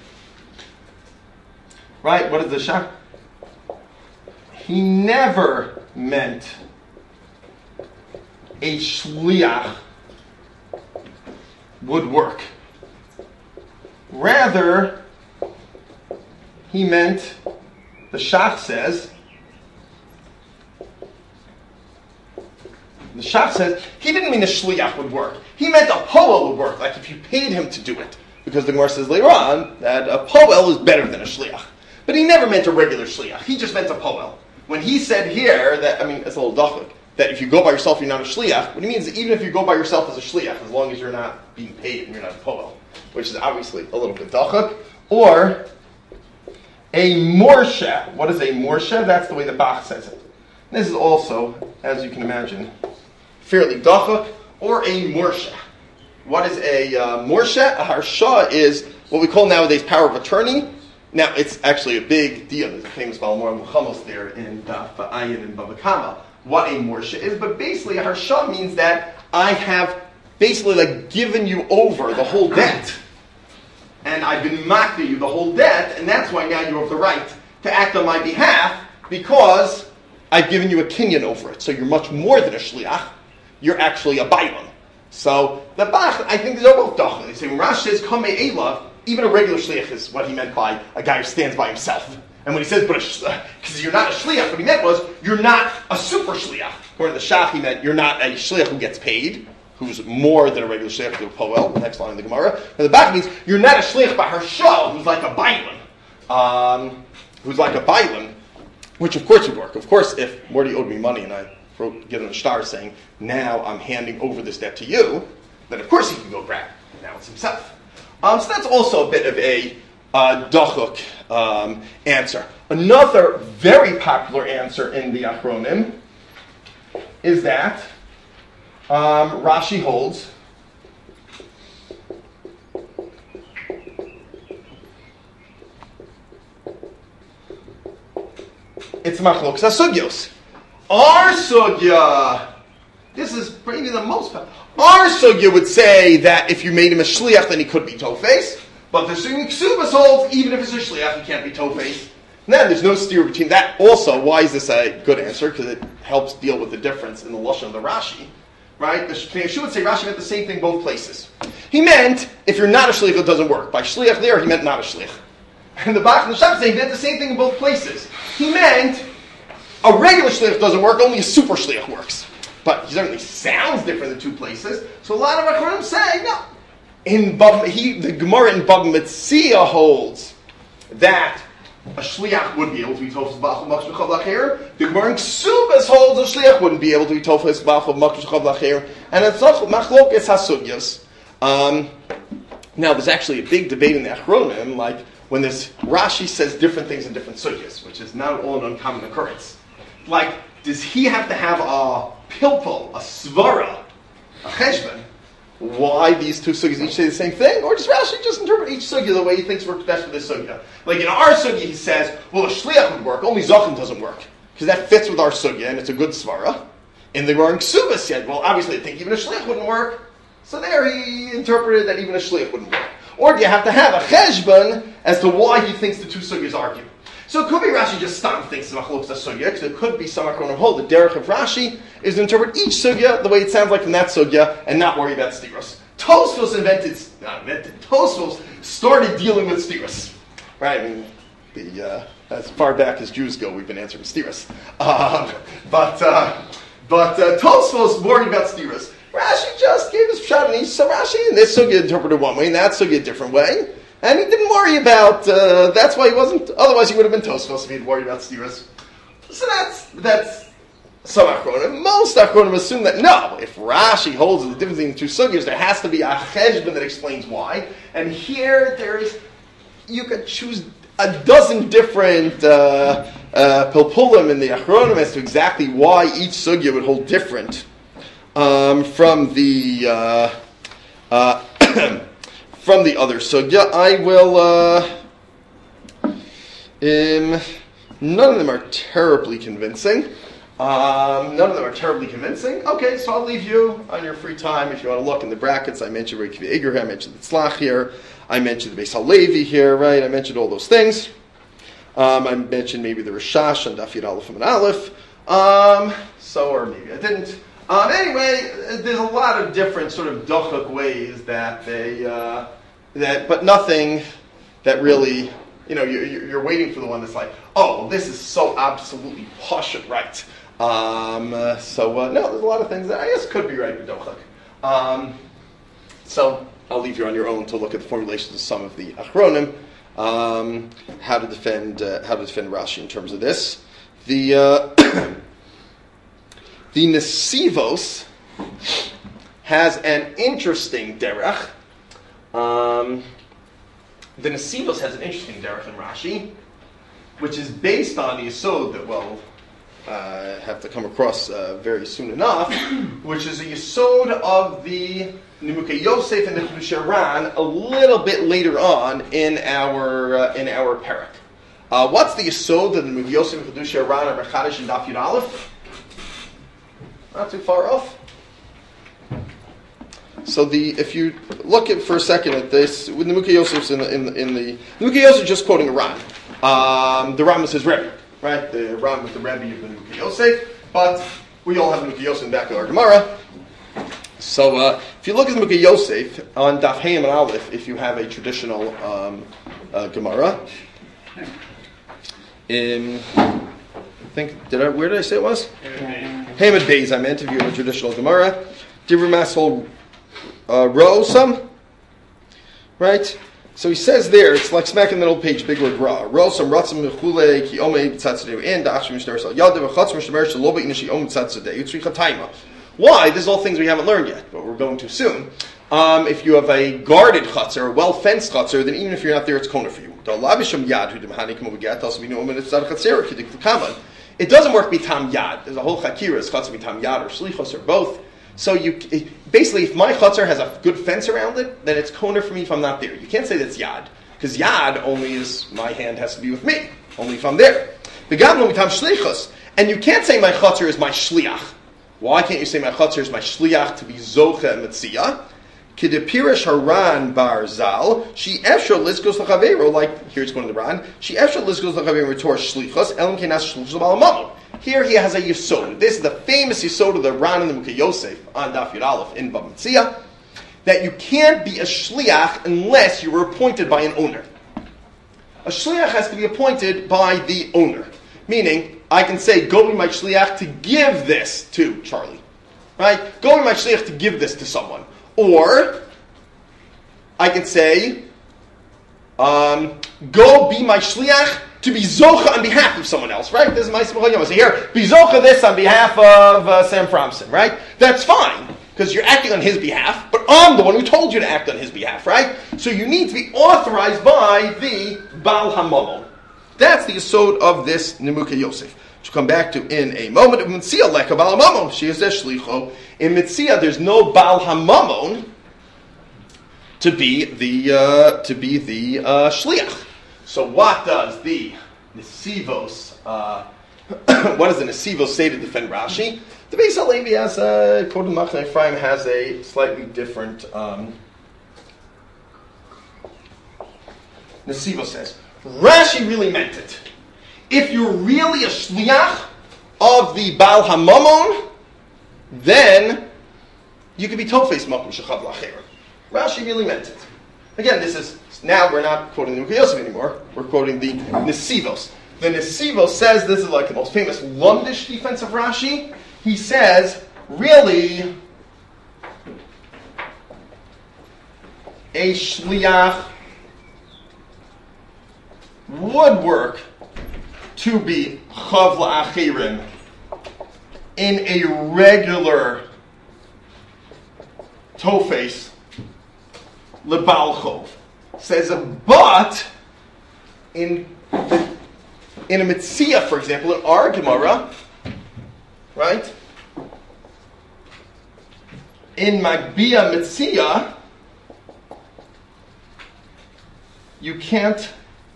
right, what is the Shach? He never meant a shliach would work. Rather, he meant, the Shach says, the Shach says, he didn't mean a shliach would work. He meant a poel would work, like if you paid him to do it. Because the Gemara says later on that a poel is better than a shliach. But he never meant a regular shliach. He just meant a poel. When he said here that, I mean, it's a little dachlik, that if you go by yourself, you're not a shliach, what he means is even if you go by yourself as a shliach, as long as you're not being paid and you're not a poel, which is obviously a little bit dachlik, or a morsha. What is a morsha? That's the way the Bach says it. This is also, as you can imagine, fairly dachlik, or a morsha. What is a uh, morsha? A harsha is what we call nowadays power of attorney. Now, it's actually a big deal. There's a famous Balamor Muchamos there in Daf Ayin and Bava Kama, what a morsha is. But basically, a harsha means that I have basically like given you over the whole debt. And I've been makna you the whole debt, and that's why now you have the right to act on my behalf, because I've given you a kinyan over it. So you're much more than a shliach. You're actually a bailam. So the Bach, I think these are both dachal. They say when Rashi says kamei elav, even a regular shliach is what he meant by a guy who stands by himself. And when he says, but because you're not a shliach, what he meant was you're not a super shliach. According to the Shach, he meant you're not a shliach who gets paid, who's more than a regular shliach to a poel. The next line in the Gemara. And the Bach means you're not a shliach by hershal, who's like a bailam, um, who's like a bailam, which of course would work. Of course, if Morty owed me money and I wrote, get on a star saying, now I'm handing over this debt to you, then of course he can go grab it. Now it's himself. Um, so that's also a bit of a uh, dachuk um, answer. Another very popular answer in the Achronim is that um, Rashi holds it's machlokas hasugyos. Our sugya, this is maybe the most. Our sugya would say that if you made him a shliach, then he could be tofes. But the Ksubas holds, even if it's a shliach, he can't be tofes. Then there's no steer between that. Also, why is this a good answer? Because it helps deal with the difference in the lashon of the Rashi, right? The Yeshua would say Rashi meant the same thing both places. He meant if you're not a shliach, it doesn't work. By shliach there, he meant not a shliach. And the Bach and the Shach say he meant the same thing in both places. He meant a regular shliach doesn't work, only a super shliach works. But he certainly sounds different in two places. So a lot of Achronim say, no. In Bab, he, the Gemara in Baba Metzia holds that a shliach would be able to be tofes b'achol makshus b'chav l'achir. The Gemara in Ksubas holds a shliach wouldn't be able to be tofes b'achol makshus b'chav l'achir. And it's machlokes hasugyos. Um Now, there's actually a big debate in the Achronim, like when this Rashi says different things in different sugyos, which is not at all an uncommon occurrence. Like, does he have to have a pilpul, a svara, a cheshbon, why these two sugyas each say the same thing, or does Rashi just interpret each sugya the way he thinks works best for this sugya? Like in our sugya, he says, well, a shliach would work, only zachin doesn't work, because that fits with our sugya, and it's a good svara. In the Gemara in Ksubas said, well, obviously I think even a shliach wouldn't work, so there he interpreted that even a shliach wouldn't work. Or do you have to have a cheshbon as to why he thinks the two sugyas argue? So it could be Rashi just stam thinks of machlokes sugya, because it could be some akronim hold. The derech of Rashi is to interpret each sugya the way it sounds like in that sugya, and not worry about stiros. Tosfos invented, not invented, Tosfos started dealing with stiros. Right, I mean, the, uh, as far back as Jews go, we've been answering stiros. Um, but uh, but uh, Tosfos worried about stiros. Rashi just gave his shot, and he saw Rashi in this sugya interpreted one way, and that sugya a different way. And he didn't worry about, uh, that's why he wasn't, otherwise he would have been Tosfos if he'd worried about stiras. So that's, that's some Achronim. Most Achronim assume that no, if Rashi holds the difference between the two sugyas, there has to be a cheshbon that explains why. And here there's, you could choose a dozen different uh, uh, pilpulim in the Achronim as to exactly why each sugya would hold different um, from the uh, uh, from the other sugya. I will. Uh, um, none of them are terribly convincing. Um, none of them are terribly convincing. Okay, so I'll leave you on your free time if you want to look in the brackets. I mentioned Rei Kiva Eger here. I mentioned the Tzlach here. I mentioned the Beis HaLevi here, right? I mentioned all those things. Um, I mentioned maybe the Rishash and Daf Yud Aleph and Aleph. Um, so, or maybe I didn't. Um, anyway, there's a lot of different sort of dochak ways that they, uh, that, but nothing that really, you know, you're, you're waiting for the one that's like, oh, well, this is so absolutely pashut right. Um, uh, so, uh, no, there's a lot of things that I guess could be right with dochak. Um, so, I'll leave you on your own to look at the formulations of some of the achronim, um, how to defend, uh, how to defend Rashi in terms of this. The, uh, The Nesivos has an interesting derech. Um, the Nesivos has an interesting derech in Rashi, which is based on the yesod that we'll uh, have to come across uh, very soon enough, which is a yesod of the Nimukei Yosef and the Chiddushei Ran a little bit later on in our uh, in our parak. Uh, what's the yesod of the Nimukei Yosef and Chiddushei Ran and Rechadish and Daf Yud Aleph? Not too far off. So the if you look at for a second at this, with the Nimukei Yosef's in the in the, in the Nimukei Yosef just quoting a Ran. Um, the Ran was his Rebbe, right? The Ran was the Rebbe of the Nimukei Yosef, but we all have the Nimukei Yosef in the back of our Gemara. So uh, if you look at the Nimukei Yosef on Daf Hayim and Aleph, if you have a traditional um, uh, Gemara, in I think did I where did I say it was? Hamid Beis, I meant if you have a traditional Gemara. Divri Masol uh, row some. Right? So he says there, it's like smack in the middle page, big word ra. Row some ratzim mechule ki omei b'tzatzadeu in da'achshim mishner sal yadav v'chatz mishner shel loba inashi om b'tzatzadeu tzricha taima. Why? This is all things we haven't learned yet, but we're going to soon. Um, if you have a guarded chutzner, a well-fenced chutzner, then even if you're not there, it's kona for you. It doesn't work bitam yad. There's a whole chakira, it's chutzner bitam yad or shlichos or both. So you it, basically, if my chutzner has a good fence around it, then it's kona for me if I'm not there. You can't say that's yad, because yad only is my hand has to be with me, only if I'm there. Begamlo bitam shlichos, and you can't say my chutzner is my shliach. Why can't you say my chutzner is my shliach to be zocha and metzia? Kidepirish haran bar zal, she efshel liskos lachavero, like, here's going to the Ran, she efshel liskos lachavero tor shlichos, elam kenas shlichos balamamo. Here he has a yisod. This is the famous yisod of the Ran and the Nimukei Yosef on Daf Yud Aleph in Bava Metzia, that you can't be a shliach unless you were appointed by an owner. A shliach has to be appointed by the owner. Meaning, I can say, go be my shliach to give this to Charlie. Right? Go be my shliach to give this to someone. Or, I can say, um, go be my shliach to be zocha on behalf of someone else, right? This is my simcha yom. So here, be zocha this on behalf of uh, Sam Fromson, right? That's fine, because you're acting on his behalf, but I'm the one who told you to act on his behalf, right? So you need to be authorized by the Baal HaMamon. That's the yesod of this Nimukei Yosef, which we'll come back to in a moment. In Mitzia, leka Baal HaMamon, she is a shlicho. In Mitzia, there's no Baal HaMamon, to be the uh, to be the uh, shliach. So what does the nesivos uh, what does the nesivos say to defend Rashi? The Beis Halevi has a quoted Machne Ephraim has a slightly different. Um, Nesivos says Rashi really meant it. If you're really a shliach of the Baal HaMamon, then you could be tofes makom shechav la'acherim. Rashi really meant it. Again, this is now we're not quoting the Ukei Yosef anymore. We're quoting the Nesivos. The Nesivos says this is like the most famous Lundish defense of Rashi. He says, really, a shliach would work to be chav la'acherim in a regular tofes lebal chov. Says, but in the, in a mitzia, for example, in our Gemara, right? In Magbia mitzia, you can't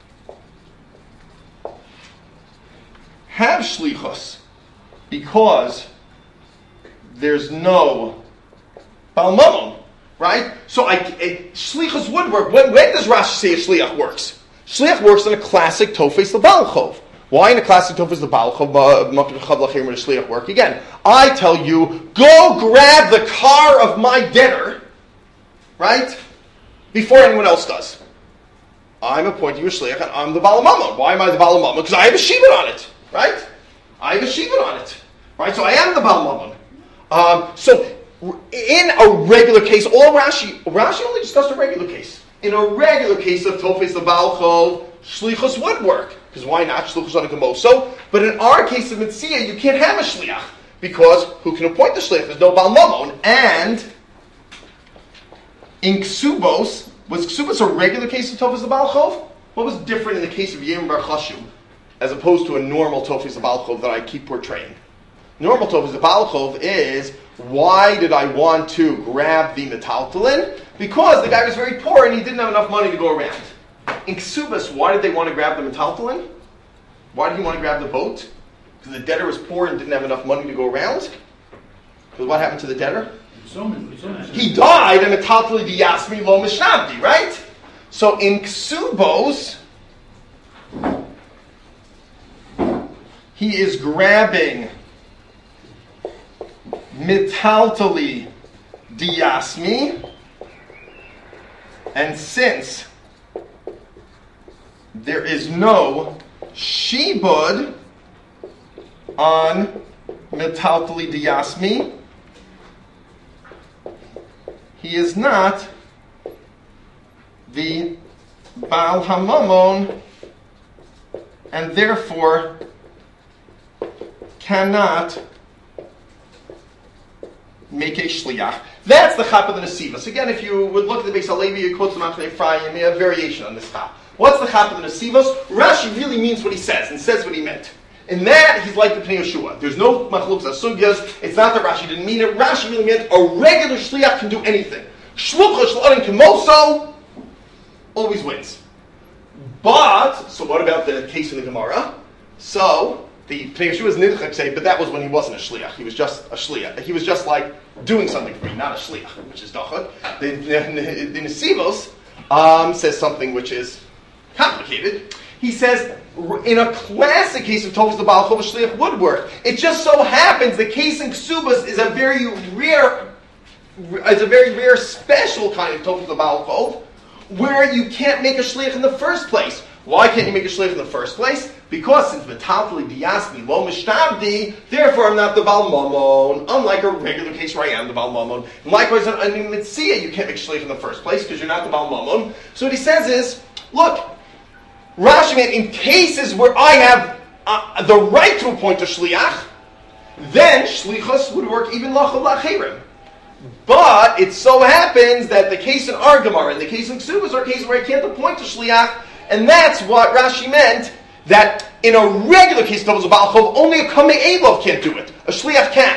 have shlichus because there's no Baal Mamon, right? So I, a, shlichus would work. When, when does Rashi say a shliach works? Shliach works in a classic tofes lebal chov. Why in a classic tofes lebal chov makom chav la'acherim would a shliach work? Again, I tell you, go grab the car of my debtor, right? Before anyone else does. I'm appointing you a shliach, and I'm the Baal Mamon. Why am I the Baal Mamon? Because I have a shibud on it. Right? I have a shibud on it. Right? So I am the Baal Mamon. Um, so in a regular case, all Rashi, Rashi only discussed a regular case. In a regular case of Tofes Lebal Chov, Shlichus would work. Because why not? Shlichus on a Gemoso. But in our case of Mitzia, you can't have a Shliach. Because who can appoint the Shliach? There's no Baal Mamon. And in Ksubos, was Ksubos a regular case of Tofes Lebal Chov? What was different in the case of Yirm Bar Chashu as opposed to a normal Tofes Lebal Chov that I keep portraying? Normal Tofes Lebal Chov is, why did I want to grab the metaltalin? Because the guy was very poor and he didn't have enough money to go around. In Ksubas, why did they want to grab the metaltalin? Why did he want to grab the boat? Because the debtor was poor and didn't have enough money to go around? Because what happened to the debtor? So many, so many. He died and metaltalin diyasmi lo mishnabdi, right? So in Ksubos, he is grabbing metaltali diyasmi, and since there is no shibud on metaltali diyasmi, he is not the Baal HaMamon, and therefore cannot make a shliach. That's the chap of the Nesivos. Again, if you would look at the Beis Halevi, you quote the Machne Ephraim, you have variation on this chap. What's the chap of the Nesivos? Rashi really means what he says, and says what he meant. In that, he's like the Pnei Yeshua. There's no machlokes asugyas. It's not that Rashi didn't mean it. Rashi really meant a regular shliach can do anything. Shlucha shlorin kemoso always wins. But, so what about the case in the Gemara? So, the Pnei Yeshua is nidchak say, but that was when he wasn't a shliach. He was just a shliach. He was just like doing something for me, not a shliach, which is dachak. The, the, the Nesivos um, says something which is complicated. He says, in a classic case of Tofes Lebal Chov, a shliach would work. It just so happens the case in Ksubas is a very rare, is a very rare special kind of Tofes Lebal Chov, where you can't make a shliach in the first place. Why can't you make a shliach in the first place? Because since metaltali diyasmi lo mishtabdi, therefore I'm not the Baal Mamon, unlike a regular case where I am the Baal Mamon. And likewise, in a mitzia, you can't make a shliach in the first place because you're not the Baal Mamon. So what he says is, look, Rashi meant in cases where I have uh, the right to appoint a shliach, then shlichus would work even lachav lacherim. But it so happens that the case in our Gemara and the case in Ksubas are cases where I can't appoint a shliach, and that's what Rashi meant, that in a regular case of Tofes Lebal Chov, only a Kamei Elov can't do it. A shliach can.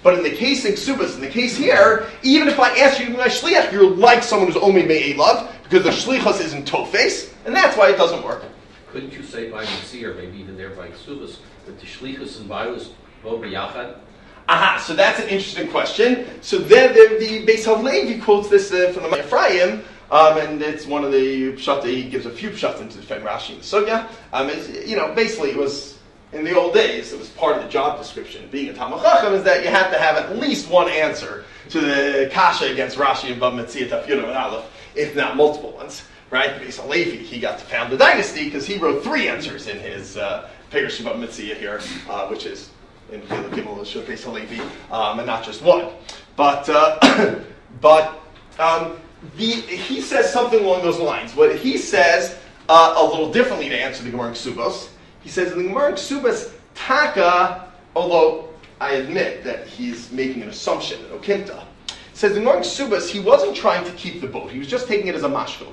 But in the case in Ksubas, in the case here, even if I ask you to be my shliach, you're like someone who's only me'elav, because the shlichus isn't tofes, and that's why it doesn't work. Couldn't you say by Mitzvah, or maybe even there by Ksubas, that the shlichus and Bailus go b'yachad? Aha, so that's an interesting question. So then the, the Beis HaLevi quotes this uh, from the Ephraim, um, and it's one of the pshat, he gives a few pshatim to defend Rashi and the Sugya. Um, it's, you know, basically it was, in the old days, it was part of the job description. Being a Talmud Chacham is that you had to have at least one answer to the kasha against Rashi and Bava Metzia Taf Yud and Aleph, if not multiple ones. Right? Beis HaLevi, he got to found the dynasty because he wrote three answers in his uh, Perush Bava Metzia here, uh, which is in Gimel Gimel Beis HaLevi, um, and not just one. But uh, but um, the, he says something along those lines. What he says uh, a little differently to answer the Gemara in Ksubos. He says in the Gemara in Ksubos, Taka, although I admit that he's making an assumption, an okimta, says in the Gemara in Ksubos, he wasn't trying to keep the boat. He was just taking it as a mashkon.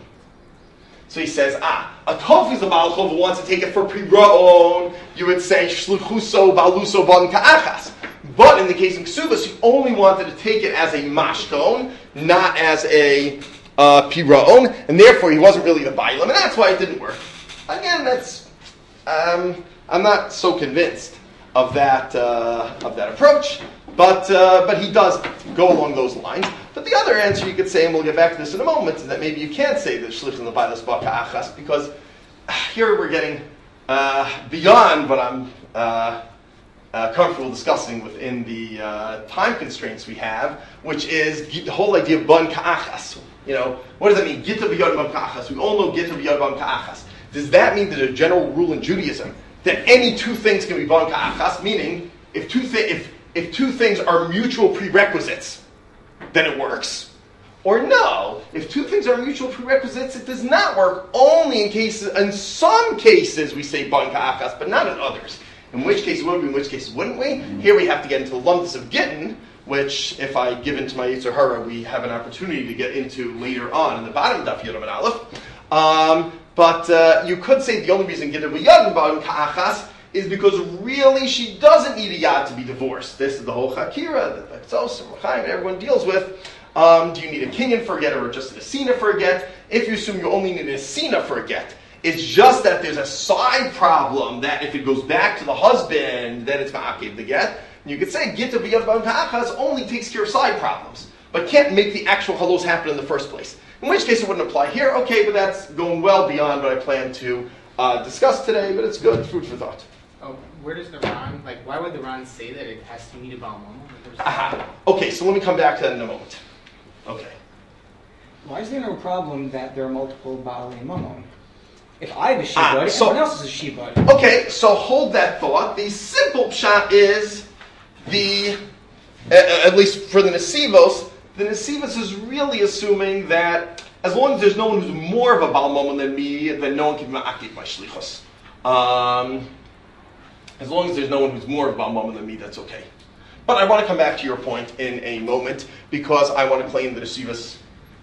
So he says, ah, a tov is a Baal Chov who wants to take it for pira'on. You would say, shluchuso baluso ban ka'achas. But in the case of Ksubas, he only wanted to take it as a mashkon, not as a uh, pira'on, and therefore he wasn't really the bailam, and that's why it didn't work. Again, that's, um, I'm not so convinced of that uh, of that approach, but uh, but he does go along those lines. But the other answer you could say, and we'll get back to this in a moment, is that maybe you can't say that shlich and the bailas ba ka'achas, because here we're getting uh, beyond what I'm uh, uh, comfortable discussing within the uh, time constraints we have, which is the whole idea of ban ka'achas. You know, what does that mean? Gita b'yad ban ka'achas. We all know gita b'yad ban ka'achas. Does that mean that a general rule in Judaism that any two things can be ban ka'achas? Meaning, if two thi- if if two things are mutual prerequisites, then it works. Or no, if two things are mutual prerequisites, it does not work. Only in cases, in some cases, we say ban ka'achas, but not in others. In which case would we? In which case wouldn't we? Here we have to get into the lumdus of Gittin, which, if I give into my Yetzer Hara, we have an opportunity to get into later on in the bottom of Daf Yud and Aleph. Um, but uh, you could say the only reason Gittin b'yad ban ka'achas is because really she doesn't need a yad to be divorced. This is the whole chakira that Tzos and Rechaim and everyone deals with. Um, do you need a kinyan for a get or just a nesina for a get? If you assume you only need a nesina for a get, it's just that there's a side problem that if it goes back to the husband, then it's ma'akev the get. And you could say gita b'yad ban ka'achas only takes care of side problems, but can't make the actual halos happen in the first place. In which case it wouldn't apply here. Okay, but that's going well beyond what I plan to uh, discuss today, but it's good, food for thought. Oh, where does the Ran, like, why would the Ran say that it has to meet a Baal Mama? Aha. Okay, so let me come back to that in a moment. Okay. Why is there no problem that there are multiple Baal Mamon? If I have a Ah, shibud, so- everyone else is a shibud. Okay, so hold that thought. The simple pshat is the, uh, at least for the Nesivos, the Nesivos is really assuming that as long as there's no one who's more of a Baal Mamon than me, then no one can be ma'akev my shlichus. Um, as long as there's no one who's more of a Baal Mamon than me, that's okay. But I want to come back to your point in a moment because I want to claim the Nesivos.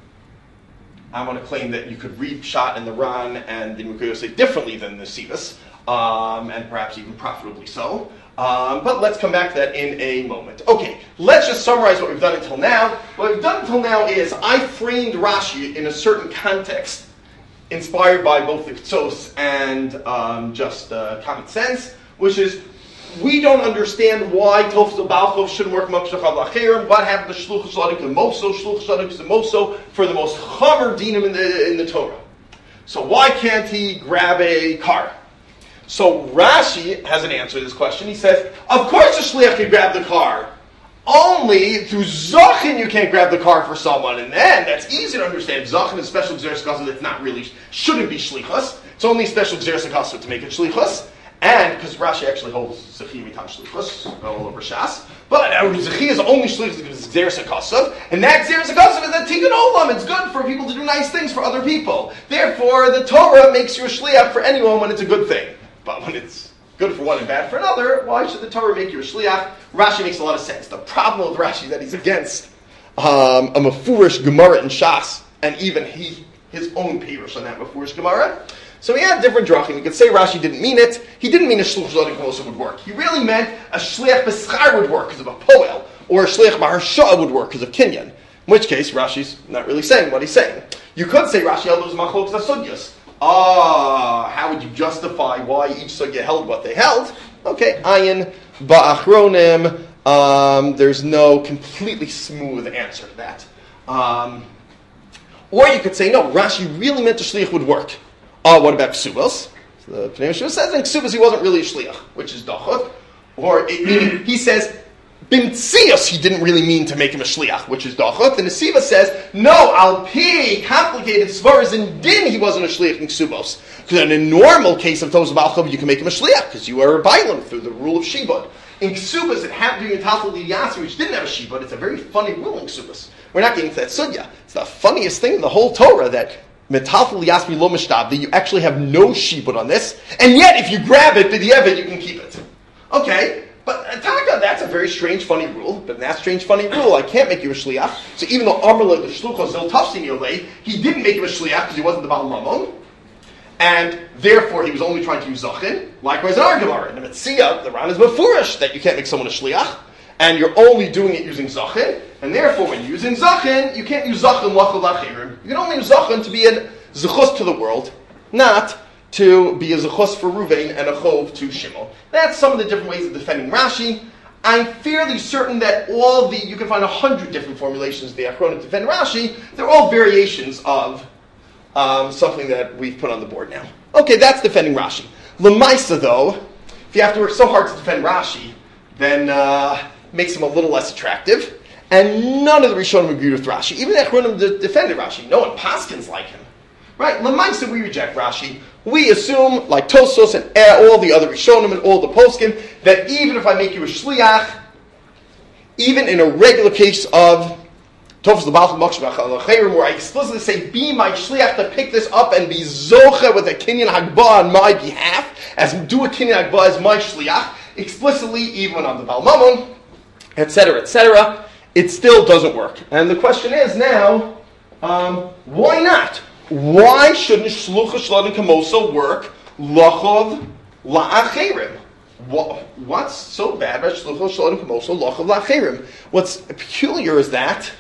I want to claim that you could read Pshat in the Ran and then we could say differently than the Nesivos, um, and perhaps even profitably so. Um, but let's come back to that in a moment. Okay, let's just summarize what we've done until now. What we've done until now is I framed Rashi in a certain context, inspired by both the Ktsos and um, just uh, common sense, which is we don't understand why Tofs of Baal Chov shouldn't work Mokshach Avlacherim. What happened to Shluch Shadim Kemoso, Shluch Shadim Kemoso for the most Chomer Dinim in the in the Torah? So why can't he grab a car? So Rashi has an answer to this question. He says, of course the Shliach can grab the car. Only through Zachin you can't grab the car for someone. And then that's easy to understand. Zachin is special Gzeres Chassid that's not really, shouldn't be Shlichus. It's only special Gzeres Chassid to make it Shlichus. And because Rashi actually holds Zechi Mitan Shlichus all over Shas. But uh, Zechi is only Shlichus because it's Gzeres HaKasav. And that Gzeres HaKasav is a Tikkun Olam. It's good for people to do nice things for other people. Therefore, the Torah makes you a Shliach for anyone when it's a good thing. But when it's good for one and bad for another, why should the Torah make you a shliach? Rashi makes a lot of sense. The problem with Rashi is that he's against um, a mafurish Gemara in Shas, and even he his own perush on that mafurish Gemara. So he had different drachim. You could say Rashi didn't mean it. He didn't mean a shluch zadim komosa would work. He really meant a shliach b'schar would work because of a poel. or a shliach b'harsha'ah would work because of kinyan. In which case, Rashi's not really saying what he's saying. You could say Rashi held those machlokes asugyas. Ah, how would you justify why each sugya held what they held? Okay, ayin ba'achronim. Um, there's no completely smooth answer to that. Um, or you could say, no, Rashi really meant the shliach would work. Ah, uh, what about ksubos? So the Pnei Yeshua says in ksubos he wasn't really a shliach, which is dachut. Or it, meaning he says, b'mtzias he didn't really mean to make him a shliach, which is dachut. And the Siva says, no, al pi, complicated svaras in din, he wasn't a shliach in ksubos. Because in a normal case of tos b'alchav, you can make him a shliach, because you are a bailam through the rule of shibud. In ksubas, it happened to be Metaltal Yassi, which didn't have a shibud. It's a very funny rule in ksubas. We're not getting to that sugya. It's the funniest thing in the whole Torah that Metaltal Yasmi lo mishtab, that you actually have no shibud on this, and yet if you grab it, b'di'evet, you can keep it. Okay, but uh, Taka, that's a very strange, funny rule. But in that strange, funny rule, I can't make you a shliach. So even though Amarla the shluchos zil tafsin yolei, he didn't make him a shliach because he wasn't the Baal Mamon. And therefore, he was only trying to use zachin. Likewise, in our Gemara, in the Metzia, the Ran is mefurish that you can't make someone a shliach, and you're only doing it using zachin. And therefore, when you're using zachin, you can't use zachin lachol lachirim. You can only use zachin to be a zechus to the world, not to be a zechus for Ruvain and a chov to Shimon. That's some of the different ways of defending Rashi. I'm fairly certain that all the you can find a hundred different formulations of the Achronim defend Rashi. They're all variations of Um, something that we've put on the board now. Okay, that's defending Rashi. Lemaisa, though, if you have to work so hard to defend Rashi, then uh, makes him a little less attractive. And none of the Rishonim agreed with Rashi. Even the Achronim de- defended Rashi. No one paskins like him. Right? Lemaisa, we reject Rashi. We assume, like Tosos and all the other Rishonim and all the poskim, that even if I make you a shliach, even in a regular case of Tovs the Baal Mokshvach, where I explicitly say, be my shliach to pick this up and be zocha with a kinyan hagbah on my behalf, as do a kinyan hagbah as my shliach, explicitly, even on the Baal Mamon, et cetera, et cetera, it still doesn't work. And the question is now, um, why not? Why shouldn't shlucha shladin kamoso work lachov la'acherim? What, what's so bad about shlucha shladin kamoso lachov la'acherim? What's peculiar is that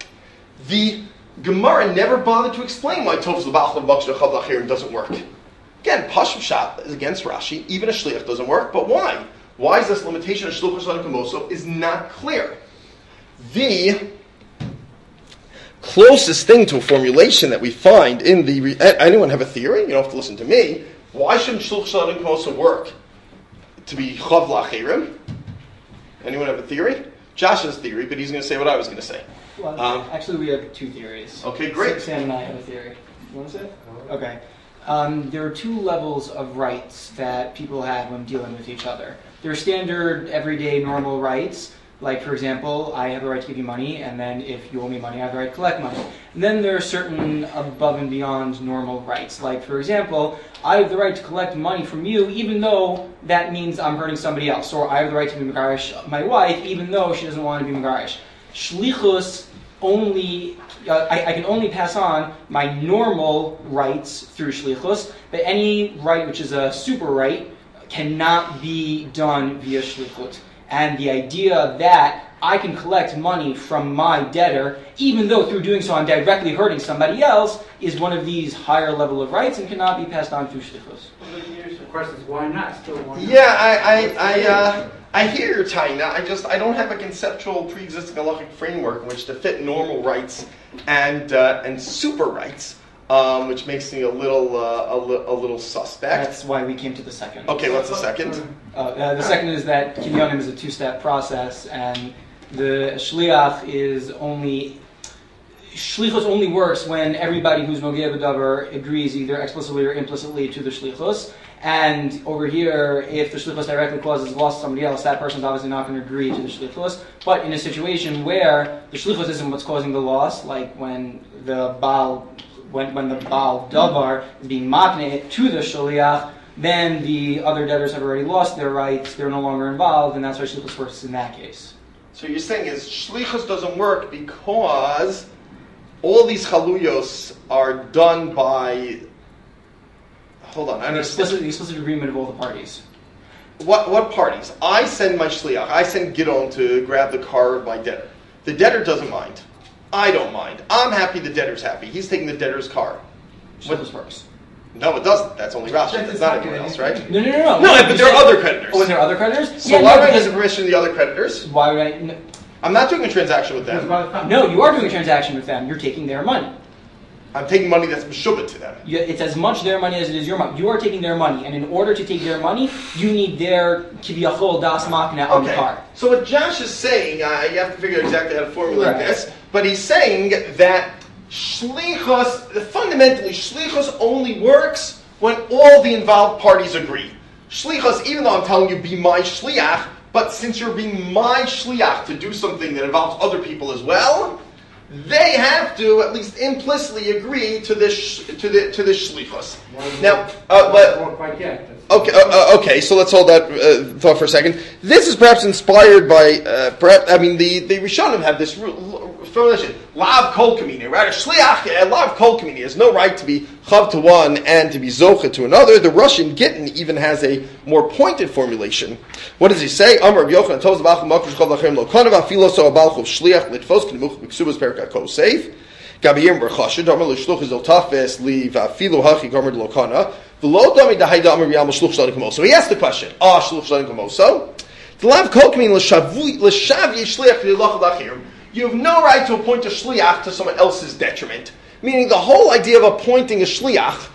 the Gemara never bothered to explain why Tovs l'ba'al l'baksh l'chav l'achirim doesn't work. Again, Pashut Pshat is against Rashi. Even a shliach doesn't work. But why? Why is this limitation of shluchah shladin kamoso is not clear? The closest thing to a formulation that we find in the anyone have a theory? You don't have to listen to me. Why shouldn't shluchah shladin kamoso work to be chav l'achirim? Anyone have a theory? Josh has a theory, but he's going to say what I was going to say. Well, Um, actually, we have two theories. Okay, great. Sam and I have a theory. You want to say it? Okay. Um, there are two levels of rights that people have when dealing with each other. There are standard, everyday, normal rights. Like, for example, I have the right to give you money, and then if you owe me money, I have the right to collect money. And then there are certain above and beyond normal rights. Like, for example, I have the right to collect money from you, even though that means I'm hurting somebody else. Or I have the right to be megarish my wife, even though she doesn't want to be megarish. Shlichus only, uh, I, I can only pass on my normal rights through shlichus, but any right which is a super right cannot be done via shlichut. And the idea that I can collect money from my debtor, even though through doing so I'm directly hurting somebody else, is one of these higher level of rights and cannot be passed on through shlichus. The question is, why not? Still, why not? Yeah, I, I, I, uh, I hear your Taina. I just, I don't have a conceptual pre-existing halachic framework in which to fit normal rights and uh, and super rights, um, which makes me a little, uh, a, li- a little suspect. That's why we came to the second. Okay, what's the second? Uh, uh, the second is that kinyanim is a two-step process, and the shliach is only shlichus only works when everybody who's nogeh b'davar agrees either explicitly or implicitly to the shlichus. And over here, if the shlichus directly causes loss to somebody else, that person's obviously not going to agree to the shlichus. But in a situation where the shlichus isn't what's causing the loss, like when the baal, when when the baal davar is being makneh to the shliach, then the other debtors have already lost their rights; they're no longer involved, and that's why shlichus works in that case. So you're saying is shlichus doesn't work because all these chaluyos are done by. Hold on, I An understand. explicit, the explicit agreement of all the parties. what what parties? I send my shliach. I send Gidon to grab the car of my debtor. The debtor doesn't mind. I don't mind. I'm happy. The debtor's happy. He's taking the debtor's car. What this works? No, it doesn't. That's only Rashi. That's not anyone else, right? No, no, no, no. No, but there are other creditors. Oh, and there are other creditors? So yeah, why no, would I because- give permission to the other creditors? Why would I? No, I'm not doing a transaction with them. no, you are doing a transaction with them. You're taking their money. I'm taking money that's meshubit to them. You, it's as much their money as it is your money. You are taking their money, and in order to take their money, you need their kiviyachol das makna on the Okay. car. So what Josh is saying, uh, you have to figure out exactly how to formulate Right. this, but he's saying that shlichus, fundamentally, shlichus only works when all the involved parties agree. Shlichus, even though I'm telling you be my shliach, but since you're being my shliach to do something that involves other people as well, they have to at least implicitly agree to this to the to this shlichus. Now, uh, but. Not quite yet. That's- Okay, uh, uh, okay. So let's hold that uh, thought for a second. This is perhaps inspired by, uh, perhaps I mean, the the Rishonim have this formulation: lav kol kamini. Right, a shliach, uh, lav kol kamini has no right to be chav to one and to be zocha to another. The Russian Gittin even has a more pointed formulation. What does he say? Amar Rabbi Yochanan tovz b'achim makush chav lachem lo kanav afilo so abalchov shliach litfos k'nemuch b'ksubas perik hakosef. Gabiyim berchashed damar l'shluch is otafes li v'afilo hachi gomer lokana. So he asked the question, ah, shluch shleim kamoso. The lav kol kamin l'shav yishliach l'ilach l'achir. You have no right to appoint a shliach to someone else's detriment. Meaning the whole idea of appointing a shliach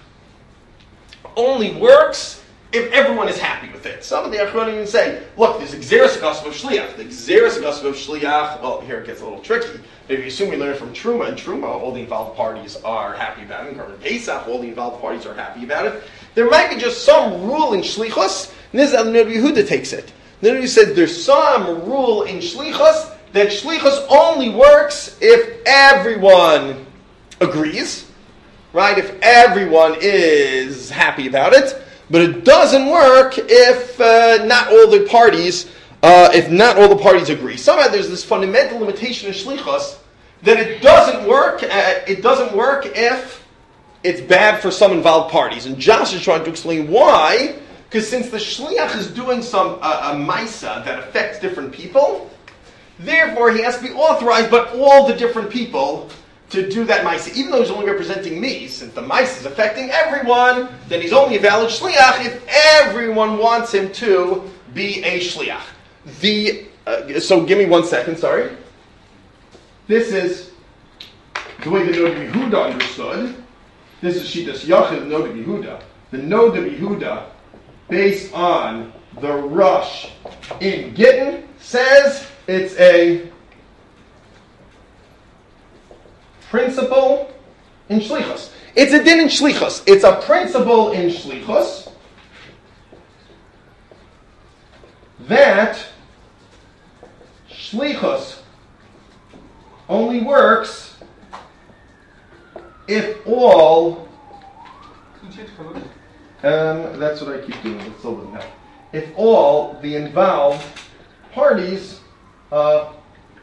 only works if everyone is happy with it. Some of the Achronim even say, look, there's exeris agasav of shliach. The exeris agasav of shliach, well, here it gets a little tricky. Maybe you assume we learn from Truma, and Truma, all the involved parties are happy about it. In Korban Pesach, all the involved parties are happy about it. There might be just some rule in shlichus, and this is how the Noda Yehuda takes it. The Noda Yehuda says there's some rule in shlichus that shlichus only works if everyone agrees, right? If everyone is happy about it. But it doesn't work if uh, not all the parties, uh, if not all the parties agree. Somehow there's this fundamental limitation in shlichus that it doesn't work. Uh, it doesn't work if it's bad for some involved parties. And Josh is trying to explain why. Because since the shliach is doing some uh, a maisa that affects different people, therefore he has to be authorized by all the different people to do that maisa, even though he's only representing me. Since the maisa is affecting everyone, then he's only a valid shliach if everyone wants him to be a shliach. The uh, so give me one second. Sorry. This is the way the Noda Yehuda understood. This is Shitas Yachid Noda Yehuda. The Noda Yehuda, based on the Rush in Gittin, says it's a principle in shlichus. It's a din in shlichus. It's a principle in shlichus that shlichus only works if all. Um, that's what I keep doing. It's over now. If all the involved parties uh,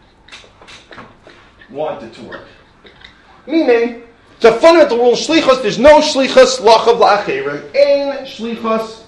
want it to work. Meaning, the fundamental rule in shlichus, there's no shlichus lachav la'achirim. Ein shlichus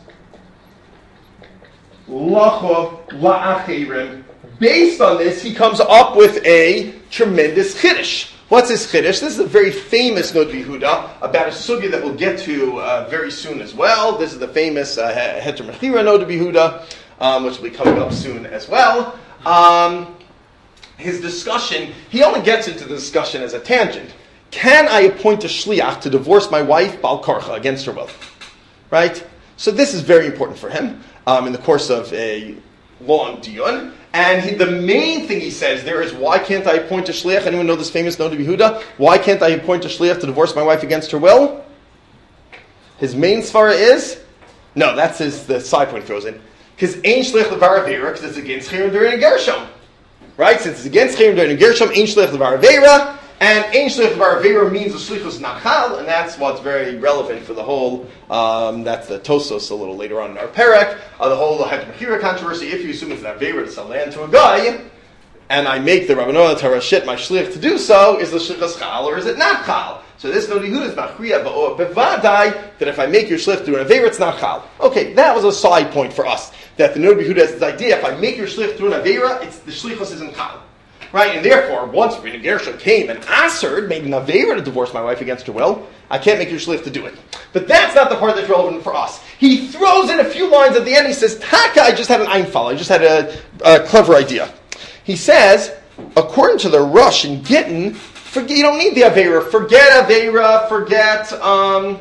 lachav la'achirim. Based on this, he comes up with a tremendous chiddush. What's his chiddush? This is a very famous Noda Yehuda about a sugya that we'll get to uh, very soon as well. This is the famous uh, Heter Mechira Noda Yehuda, um, which will be coming up soon as well. Um, his discussion, he only gets into the discussion as a tangent. Can I appoint a shliach to divorce my wife, Bal Karcha, against her will? Right? So this is very important for him um, in the course of a long diyun. And he, the main thing he says there is, why can't I appoint a shliach? Anyone know this famous Noda Yehuda? Why can't I appoint a shliach to divorce my wife against her will? His main svara is, no, that's his the side point throws in. Because ein shliach levar avera, because it's against chirim during a gershom. Right? Since it's against chirim during a gershom, ein shliach levar avera. And ein shliach levar avera means a shlichus nachal, and that's what's very relevant for the whole, um, that's the Tosos a little later on in our perek, uh, the whole Heter Mechira controversy. If you assume it's an avera to sell land to a guy, and I make the Rabbanah Tarashit my shlich to do so, is the shlichus chal or is it not chal? So this Nodi Yehuda is machriya bevadai that if I make your shlich through an aveira, it's not chal. Okay, that was a side point for us. That the Nodi Yehuda has this idea: if I make your shlich through an aveira, it's the shlichus isn't chal, right? And therefore, once Rabbeinu Gershon came and answered, made an aveira to divorce my wife against her will, I can't make your shlich to do it. But that's not the part that's relevant for us. He throws in a few lines at the end. He says, "Taka, I just had an einfall. I just had a, a clever idea." He says, according to the Rush in Gittin, forget, you don't need the Aveira. Forget Aveira, forget um,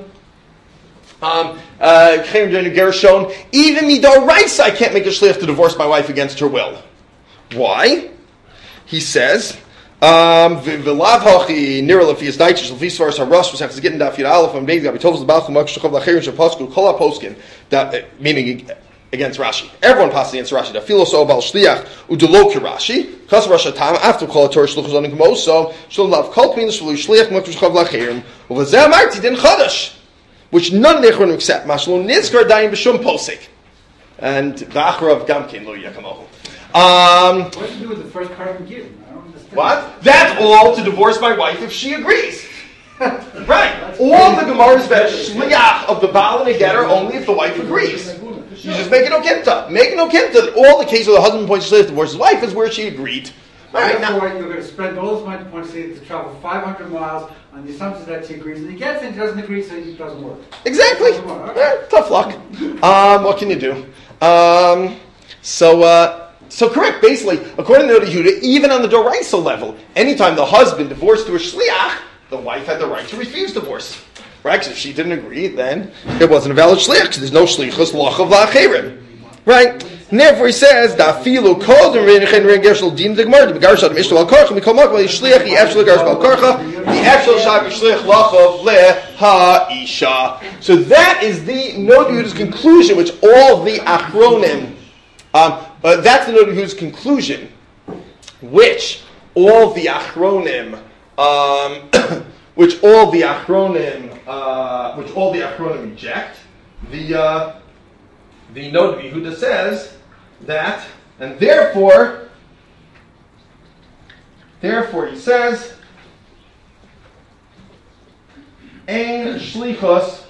um, uh, Gershon. Even Midoraisa, I can't make a shliach to divorce my wife against her will. Why? He says, um, V'lav hachi nira lefias daitis lefias varas harush was having to get in daf yud aleph and beig gabi tovs lebalchum makshachov lacherim shapasku kol haposkin. That meaning against Rashi. Everyone passes against Rashi. The filos obal shliach udelo kirashi. Because Rashi time after kol Torah shluchos on gemos so shalom lav kol pin shlu shliach makshachov lacherim uvazeh amarti din chadash, which none of the Echronim accept. Mashlon nizkar dayin b'shum posik and v'achrav gamkin lo yakamohu. Um, What does it do with the first part of the Gittin? I don't understand. What? That's all to divorce my wife if she agrees. Right. All the Gemara's about shliach of the Baal and the getter only if the wife agrees. You just make it okimta. Make it okimta that all the case where the husband points to divorce his wife is where she agreed. All right, now, Therefore, you're going to spend all this money to point to travel five hundred miles on the assumption that she agrees, and he gets it, he doesn't agree, so it doesn't work. exactly. Doesn't work. Okay. Yeah, tough luck. Um, what can you do? Um, so, uh, so correct. Basically, according to Nodi Yehuda, even on the Doraisa level, anytime the husband divorced to a shliach, the wife had the right to refuse divorce. Right? Because if she didn't agree, then it wasn't a valid shliach. Because there's no shlichus lachav la'acherim. Right? And therefore he says, "Dafilu kodem re'nechen re'gershel din the gemara the begarshad mishtal al karcha mikol makol shliach the efshel garsh al karcha the efshel shab shliach lachav le'ha'isha." So that is the Nodi Yehuda's conclusion, which all the achronim. Um, uh, that's the Nodi Yehuda's conclusion, which all the achronim, um, which all the achronim, uh, which all the achronim reject. The uh, the Nodi Yehuda says that, and therefore, therefore he says, ein shlichus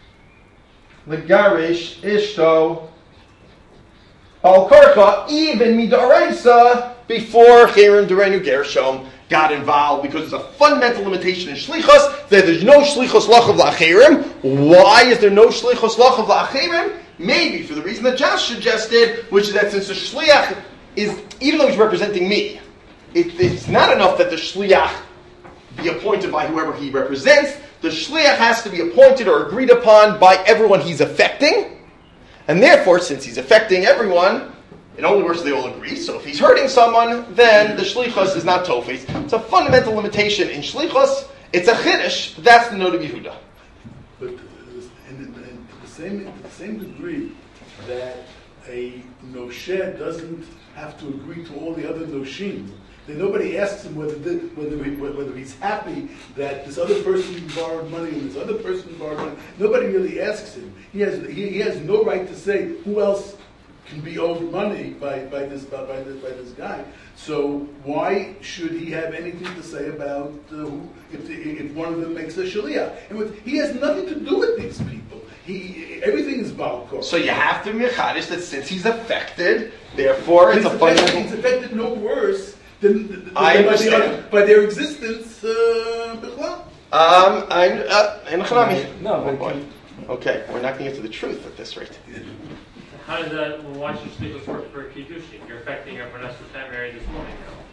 legarish ishto al karka, even midaraisa, before Cherem Derenu Gershom got involved, because there's a fundamental limitation in shlichus that there's no shlichus lachav la'acherim. Why is there no shlichus lachav la'acherim? Maybe for the reason that Josh suggested, which is that since the shliach is, even though he's representing me, it, it's not enough that the shliach be appointed by whoever he represents. The shliach has to be appointed or agreed upon by everyone he's affecting. And therefore, since he's affecting everyone, it only works if they all agree. So if he's hurting someone, then the shlichus is not tofes. It's a fundamental limitation in shlichus. It's a chiddush. That's the Nodi Yehuda. But uh, in, the, in the same in the same degree that a nosher doesn't have to agree to all the other noshim, then nobody asks him whether the, whether he, whether he's happy that this other person borrowed money and this other person borrowed money. Nobody really asks him. He has he, he has no right to say who else can be owed money by, by this by, by this by this guy. So why should he have anything to say about uh, who, if the, if one of them makes a shaliach? And with, he has nothing to do with these people. He everything is balkor. So you have to be mechadish that since he's affected, therefore it's he's a fundamental. affected, he's affected no worse than, than I by, the understand. other, by their existence. Uh, b'chlal. Um, I'm uh, in Chanami. No, Oh, but boy. Okay, we're not going to get to the truth at this rate. How does that, well, why should sleepless work for a Kiddushin? You're affecting everyone else who's not married this morning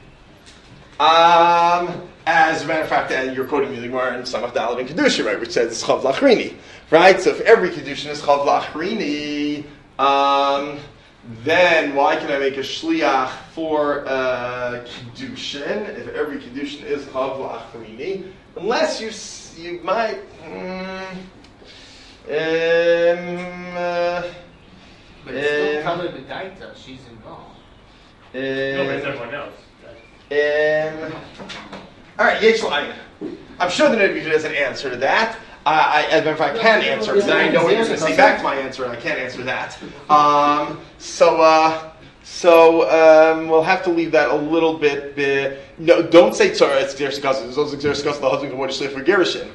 now. Um, as a matter of fact, uh, you're quoting me the Gemara in Samach Daled and Kedusha, right, which says it's Chav Lachrini, right? So if every Kedushin is Chav Lachrini, um, then why can I make a Shliach for uh, Kedushin if every Kedushin is Chav Lachrini? Unless you you might. Mm, um, uh, But it's still Um, Kala B'daita, she's involved. No, but it's um, everyone else. Um, all right, Yesh L'Ayin. I'm sure the Nodi Yehuda has an answer to that. Uh, I, as a matter of fact, I can answer it, because I know what you're going to say back to my answer, and I can't answer that. Um, so, uh, So um, we'll have to leave that a little bit. bit no, don't say tzara. It's Xeris Hagasad. There's also Xeris Hagasad. The husband can watch slave for Gerushin.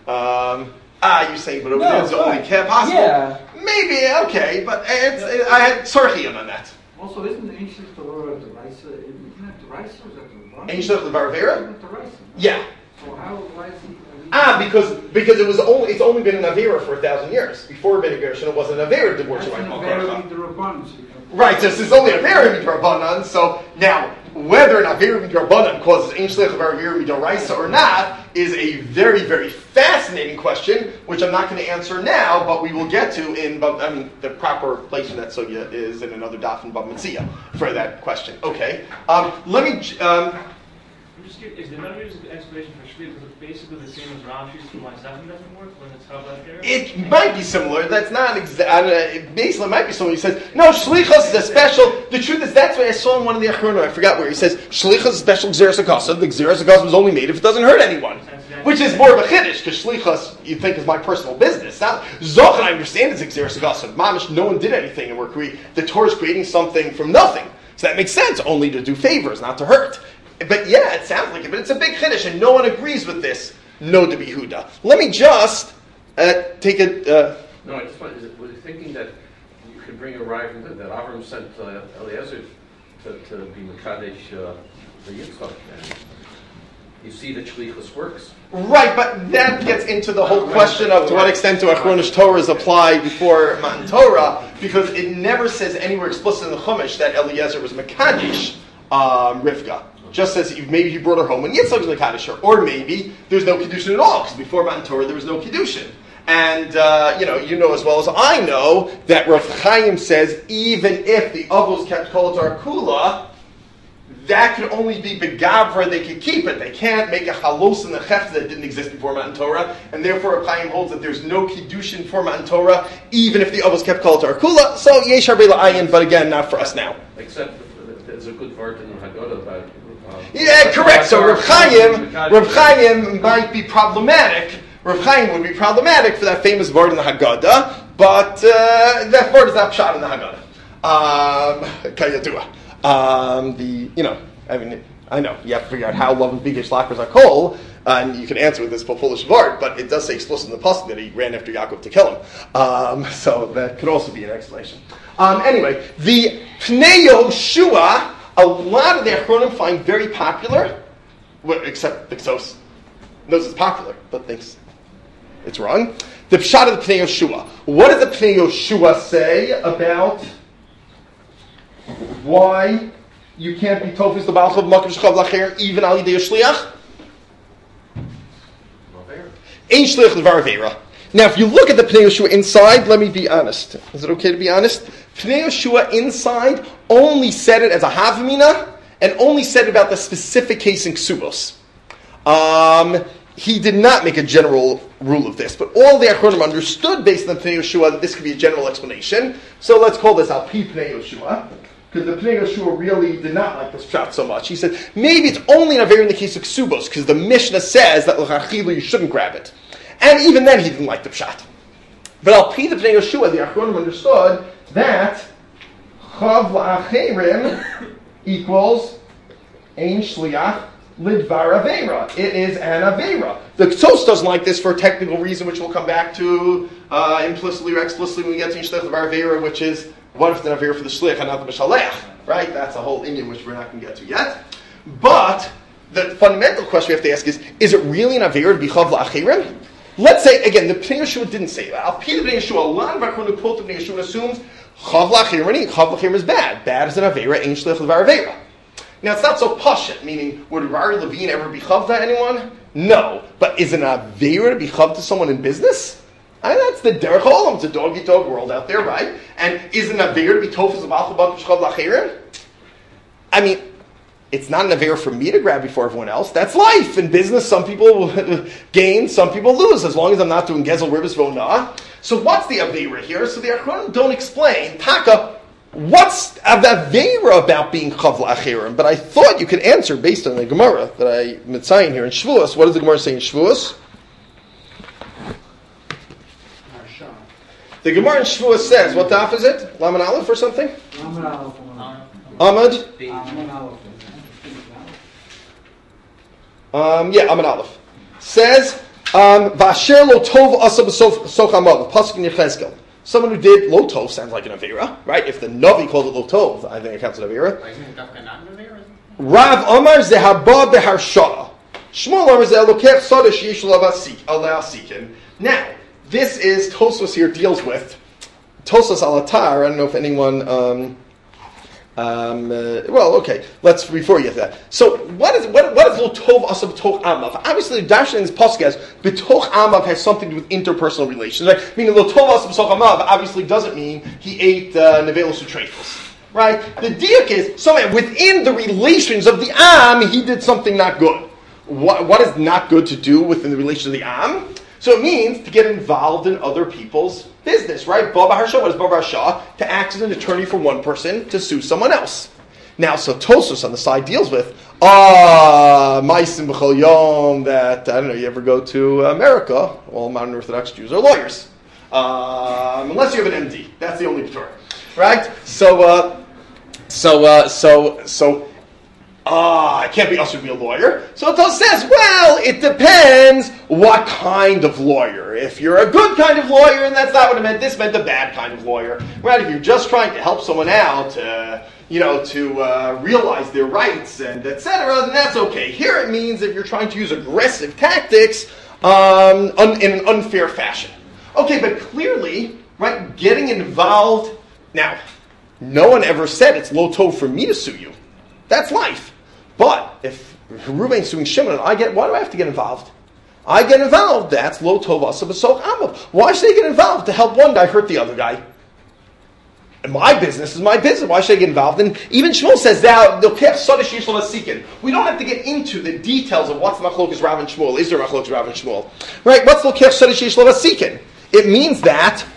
Um, ah, you say, but over No, there it's the only care possible. Yeah. Maybe okay, but it's, it, I had tzarchion on that. Also, isn't the ancient Torah the Raisa? Isn't that the Raisa or is that the Rebbe? Ancient of the Baravera? Isn't that the Raisa? Yeah. So how, why is he? I mean, Ah, because because it was only it's only been an avera for a thousand years. Before Ben Gershon, it wasn't an avera to worship that's like an Malkaracha. avera the Rabban, so you can- Right, so it's only an avera midrabanan. So now, whether an avera midrabanan causes ein shliach of avera midoraisa or not is a very very fascinating question, which I'm not going to answer now, but we will get to in. I mean, the proper place in that sugya is in another daf in Bava Metzia for that question. Okay, um, let me. j- Um, I'm just curious, is the Medrash's explanation for Shliach, is it basically the same as Rashi's for why seven doesn't work when it's Chavla there? It might be similar. That's not exact. Basically, it might be similar. He says, no, Shlichus is a special. The truth is, that's what I saw in one of the Achronim. I forgot where he says, Shlichus is a special Xeris Hagasad. The Xeris Hagasad was only made if it doesn't hurt anyone. Which is more of a Chiddush, because Shlichus, you think, is my personal business. Now, Zoch, I understand, is Xeris Hagasad. Mamish, no one did anything, and we're cre- the Torah is creating something from nothing. So that makes sense, only to do favors, not to hurt. But yeah, it sounds like it, but it's a big Chiddush, and no one agrees with this. No to be Huda. Let me just uh, take a. Uh, No, I just want, is it, was he thinking that you could bring a ride from that, that Avram sent uh, Eliezer to, to be Mekadesh uh, the Yitzchak? And you see that Shlichus works. right, but that gets into the whole question of to what extent do Achronish Torah is applied before Matan Torah, because it never says anywhere explicit in the Chumash that Eliezer was Mekadesh um, Rivka. Just says maybe he brought her home and Yitzchak was Mekadesh her, or maybe there's no Kiddushin at all, because before Matan Torah there was no Kiddushin. And, uh, you know, you know as well as I know that Rav Chaim says even if the Avos kept Kol Tar Kula, that could only be Begavra, they could keep it. They can't make a Halos in the Chef that didn't exist before Matan Torah, and therefore Rav Chaim holds that there's no Kiddushin for Matan Torah, even if the Avos kept Kol Tar Kula. So, Yesh Harbe La'ayin, but again, not for us now. Except there's a good word in Haggadah about. Uh, Yeah, correct. So Rav Chaim, Rav Chaim might be problematic. Rav Chaim would be problematic for that famous word in the Haggadah, but uh, that word is not shot in the Haggadah. Um, Kayadua. Um, the you know, I mean, I know you have to figure out how love and bigish lackers are kol, and you can answer with this foolish word, but it does say explicitly in the pasuk that he ran after Yaakov to kill him. Um, so that could also be an explanation. Um, anyway, the Pnei Yehoshua, a lot of the Achronim find very popular, well, except Bixos knows it's popular, but thinks it's wrong. The Pshat of the Pnei Yehoshua. What does the Pnei Yehoshua say about why you can't be Tofis the Balchav Makar Shchav Lacher even al Yidei Shliach? Ein Shliach Levar Avera. Now, if you look at the Pnei Yehoshua inside, let me be honest. Is it okay to be honest? Pnei Yehoshua inside only said it as a Havamina and only said about the specific case in Ksubos. Um, he did not make a general rule of this, but all the Achronim understood based on Pnei Yehoshua that this could be a general explanation. So let's call this Al Pi Pnei Yehoshua, because the Pnei Yehoshua really did not like this shot so much. He said maybe it's only an Aver in the case of Ksubos, because the Mishnah says that l'chachilu you shouldn't grab it, and even then he didn't like the pshat. But Al Pi the Pnei Yehoshua, the Achronim understood that Chav la'acherim equals ein shliach lidvar avera. It is an avera. The Ktos doesn't like this for a technical reason, which we'll come back to uh, implicitly or explicitly when we get to shliach lidvar avera, which is what if it's an avera for the shliach and not the mishaleach? Right? That's a whole Indian which we're not going to get to yet. But the fundamental question we have to ask is: is it really an avera to be chav la'acherim? Let's say again, the Pnei Yehoshua didn't say that. Al Pi the Pnei Yehoshua, a lot of our who quote the Pnei Yehoshua assumes chav la'acherim. Chav la'acherim is bad. Bad is an avera. Ein shliach lidvar avera. Now, it's not so pashut, meaning, would Rari Levine ever be chav to anyone? No. But is an avera to be chav to someone in business? I mean, that's the derech olam. It's a dog-eat-dog world out there, right? And is an avera to be tofas of alchabak chav lacherim? I mean, it's not an avera for me to grab before everyone else. That's life. In business, some people gain, some people lose, as long as I'm not doing gezel ribis v'onah. So what's the avera here? So the Achronim don't explain. Taka, what's the avera about being chav la'acherim? But I thought you could answer based on the Gemara that I mitzayin here in Shavuos. What does the Gemara say in Shavuos? The Gemara in Shavuos says, what daf is it? Laman Aleph or something? Lamed Aleph. Ahmad? Lamed Aleph. Um, yeah, Amud Aleph. Says, um, Vasher lo tov asa b'soch hamav, pasuk in Yechezkel. Someone who did lo tov sounds like an avera, right? If the Navi called it lo tov, I think it counts as an avera. Rav Omar zehaba beharsha. Shmuel Omar zehelokech sada sheyesh la'asikin. Now, this is, Tosfos here deals with, Tosfos al-Atar, I don't know if anyone... Um, Um, uh, well, okay. Let's before you get that. So, what is what what is lo tov asa b'toch amav? Obviously, the darshan in this pasuk has b'toch amav has something to do with interpersonal relations, right? Meaning lo tov asa b'toch amav obviously doesn't mean he ate uh, nevelos u'treifos, right? The diuk is somewhere within the relations of the am, he did something not good. What what is not good to do within the relations of the am? So it means to get involved in other people's business, right? Baba Harsha, what is Baba Harsha? To act as an attorney for one person to sue someone else. Now, so Tosfos on the side deals with, ah, Maisim B'chol Yom, that, I don't know, you ever go to America, all modern Orthodox Jews are lawyers. Um, unless you have an M D. That's the only Torah. Right? So, uh, so, uh, so, so, Ah, I can't be usher to be a lawyer. So it says, well, it depends what kind of lawyer. If you're a good kind of lawyer, and that's not what it meant, this meant a bad kind of lawyer. Right? If you're just trying to help someone out, uh, you know, to uh, realize their rights and et cetera, then that's okay. Here it means if you're trying to use aggressive tactics um, un- in an unfair fashion. Okay, but clearly, right, getting involved. Now, no one ever said it's lo tov for me to sue you. That's life. But if Reuven's suing Shimon, I get, why do I have to get involved? I get involved. That's lo tov asa b'soch amav. Why should I get involved to help one guy hurt the other guy? And my business is my business. Why should I get involved? And even Shmuel says that we don't have to get into the details of what's machlokas Rav and Shmuel. Is there machlokas Rav and Shmuel? Right? What's lokech sadishish lavasikin? It means that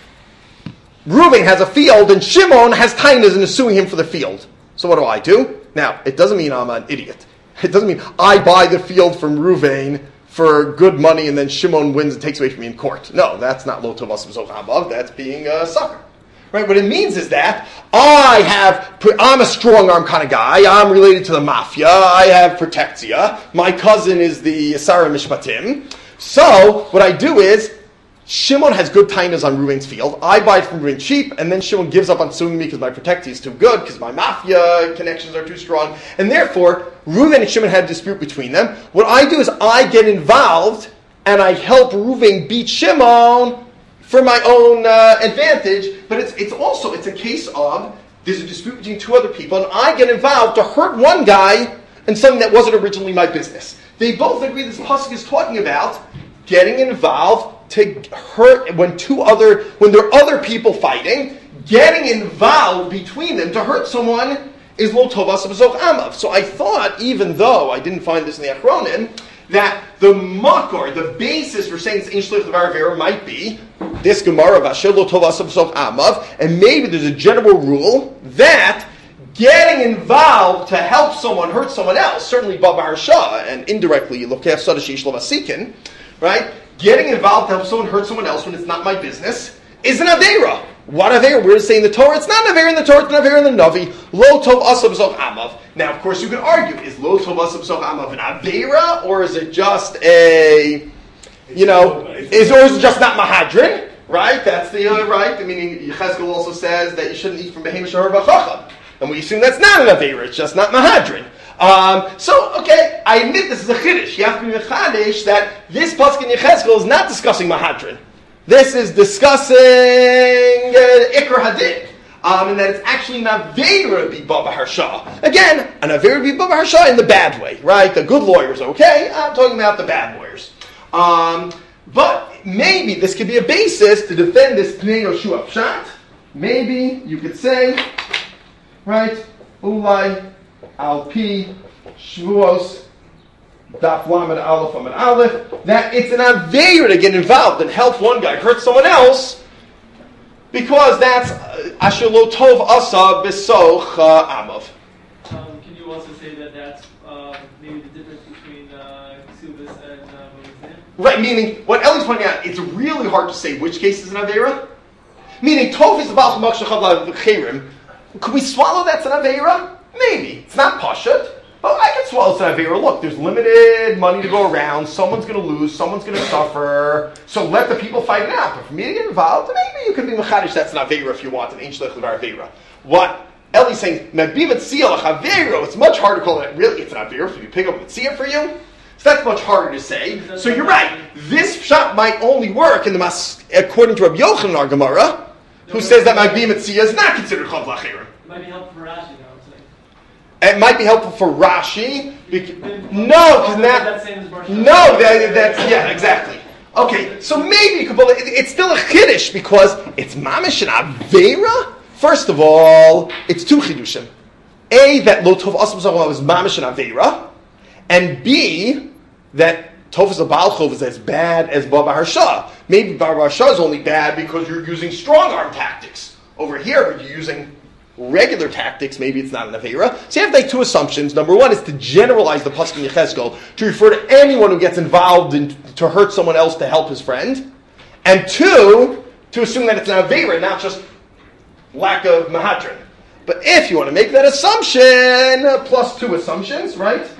Reuven has a field and Shimon has tainas and is suing him for the field. So what do I do? Now, it doesn't mean I'm an idiot. It doesn't mean I buy the field from Reuven for good money and then Shimon wins and takes away from me in court. No, that's not lo tov asa b'soch amav. That's being a sucker. Right? What it means is that I have, I'm a strong arm kind of guy. I'm related to the mafia. I have protectia. My cousin is the Sarah Mishpatim. So, what I do is, Shimon has good tainas on Reuven's field. I buy it from Reuven cheap, and then Shimon gives up on suing me because my protectia is too good, because my mafia connections are too strong. And therefore, Reuven and Shimon had a dispute between them. What I do is I get involved, and I help Reuven beat Shimon for my own uh, advantage. But it's it's also, it's a case of, there's a dispute between two other people, and I get involved to hurt one guy in something that wasn't originally my business. They both agree this pasuk is talking about getting involved to hurt when two other when there are other people fighting, getting involved between them to hurt someone is lo tov asa b'soch amav. So I thought, even though I didn't find this in the Achronim, that the makor, the basis for saying it's ein shlich levar avera might be this Gemara vasher lo tov asa b'soch amav, and maybe there's a general rule that getting involved to help someone hurt someone else, certainly baba harsha, and indirectly lokech sadashish lavasikin, right? Getting involved to help someone hurt someone else when it's not my business is an Aveira. What Aveira? We're saying the Torah. It's not an Aveira in the Torah, it's an Aveira in the Navi. Lo tov asa b'soch amav. Now, of course, you can argue, is lo tov asa b'soch amav an Aveira, or is it just a, you know, is or is it just not Mahadrin? Right? That's the, uh, right? I mean, Yechezkel also says that you shouldn't eat from Behemish or Bachacham. And we assume that's not an Aveira, it's just not Mahadrin. Um, so, okay, I admit this is a chiddush. You have to be a chiddush that this pasuk in Yechezkel is not discussing Mahadrin. This is discussing uh, Ikra Hadid. Um, and that it's actually an Aveira to be Baba Harsha. Again, an Aveira to be Baba Harsha in the bad way, right? The good lawyers, okay? I'm talking about the bad lawyers. Um, but maybe this could be a basis to defend this Pnei Yoshua Pshat. Maybe you could say, right, Ulai Al Pi Shvuos Daf Lamed Aleph Amid Aleph, that it's an Aveira to get involved and help one guy hurt someone else, because that's Asher Lo Tov Asa B'Soch Amav. Um, can you also say that that's uh, maybe the difference between uh, Ksubis and uh, Moizim? Right, meaning what Ellie's pointing out, it's really hard to say which case is an Aveira, Meaning, Tov is the Baal Chamak Shechav L'Cherim. Could we swallow that's an Aveira? Maybe. It's not Pashut. But I can swallow it's an Aveira. Look, there's limited money to go around. Someone's going to lose. Someone's going to suffer. So let the people fight it out. But for me to get involved, maybe you could be Mechadish. That's an Aveira if you want an Ein Shlich L'Var Aveira. What? Ellie's saying, Mebiv Tzia L'Chaveiro. It's much harder to call it. Really, it's an Aveira if you pick up a Tzia for you. So that's much harder to say. So you're right. This shot might only work in the mas, according to Rabbi Yochanan our Gemara, who says that Mebiv Tzia is not considered Chav L'Cherim. Might be helpful for Rashi, though. It might be helpful for Rashi. Because, no, because that, no, that, that's, yeah, exactly. Okay, so maybe you could pull it. It's still a chiddush because it's mamish and aveira. First of all, it's two chidushim. A, that lo tov asam zahom was mamish and aveira. And B, that tov a baal chov is as bad as Baba Harsha. Maybe Baba Harsha is only bad because you're using strong arm tactics. Over here, you're using regular tactics, maybe it's not an Aveira. So you have to make two assumptions. Number one is to generalize the Pasuk in Yechezkel to refer to anyone who gets involved in to hurt someone else to help his friend. And two, to assume that it's an Aveira, not just lack of Mahadran. But if you want to make that assumption, uh, plus two assumptions, right?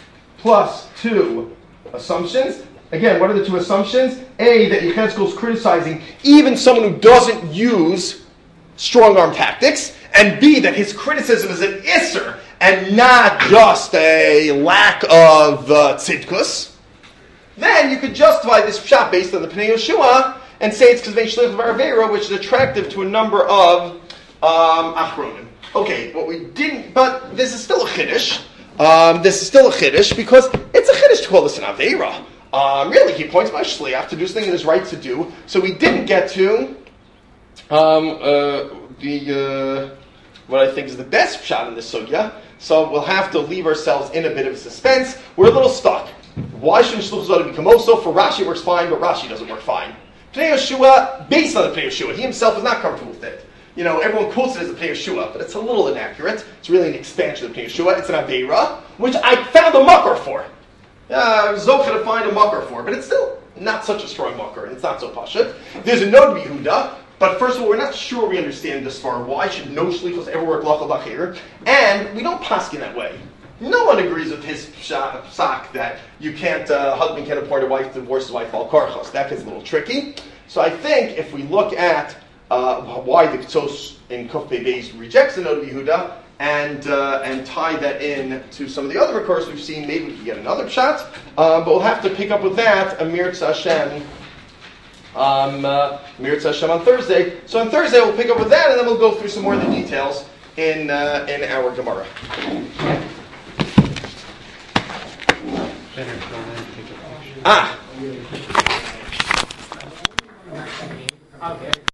Plus two assumptions. Again, what are the two assumptions? A, that Yechezkel is criticizing even someone who doesn't use strong arm tactics. And B, that his criticism is an isser and not just a lack of uh, tzidkus, then you could justify this shot based on the Pnei Yeshua and say it's because they shlich of Avera, which is attractive to a number of um, achronim. Okay, what we didn't, but this is still a chiddush. Um, this is still a chiddush because it's a chiddush to call this an Avera. Um, really, he points by shliach to do something in his right to do. So we didn't get to um, uh, the uh, what I think is the best shot in this sugya. So we'll have to leave ourselves in a bit of suspense. We're a little stuck. Why shouldn't shluch zod become also? For Rashi it works fine, but Rashi doesn't work fine. Pnei Yeshua, based on the Pnei Yeshua, he himself is not comfortable with it. You know, everyone quotes it as the Pnei Yeshua, but it's a little inaccurate. It's really an expansion of the Pnei Yeshua. It's an Aveira, which I found a mucker for. Uh, I was okay to find a mucker for, but it's still not such a strong mucker, and it's not so pashut. There's a note of Yehuda, but first of all, we're not sure we understand this far. Why should no shlichus ever work lachal b'chir? And we don't paskin that way. No one agrees with his psak that you can't, uh, husband can't appoint a wife to divorce his wife al karchos. That gets a little tricky. So I think if we look at uh, why the Ketzos in Kuf Pei Beis rejects the note of Yehuda and uh, and tie that in to some of the other recursos we've seen, maybe we can get another shot. Uh, but we'll have to pick up with that, Amir Hashem. Um, uh, Mirz Hashem on Thursday. So on Thursday we'll pick up with that, and then we'll go through some more of the details in uh, in our Gemara. Ah. Okay.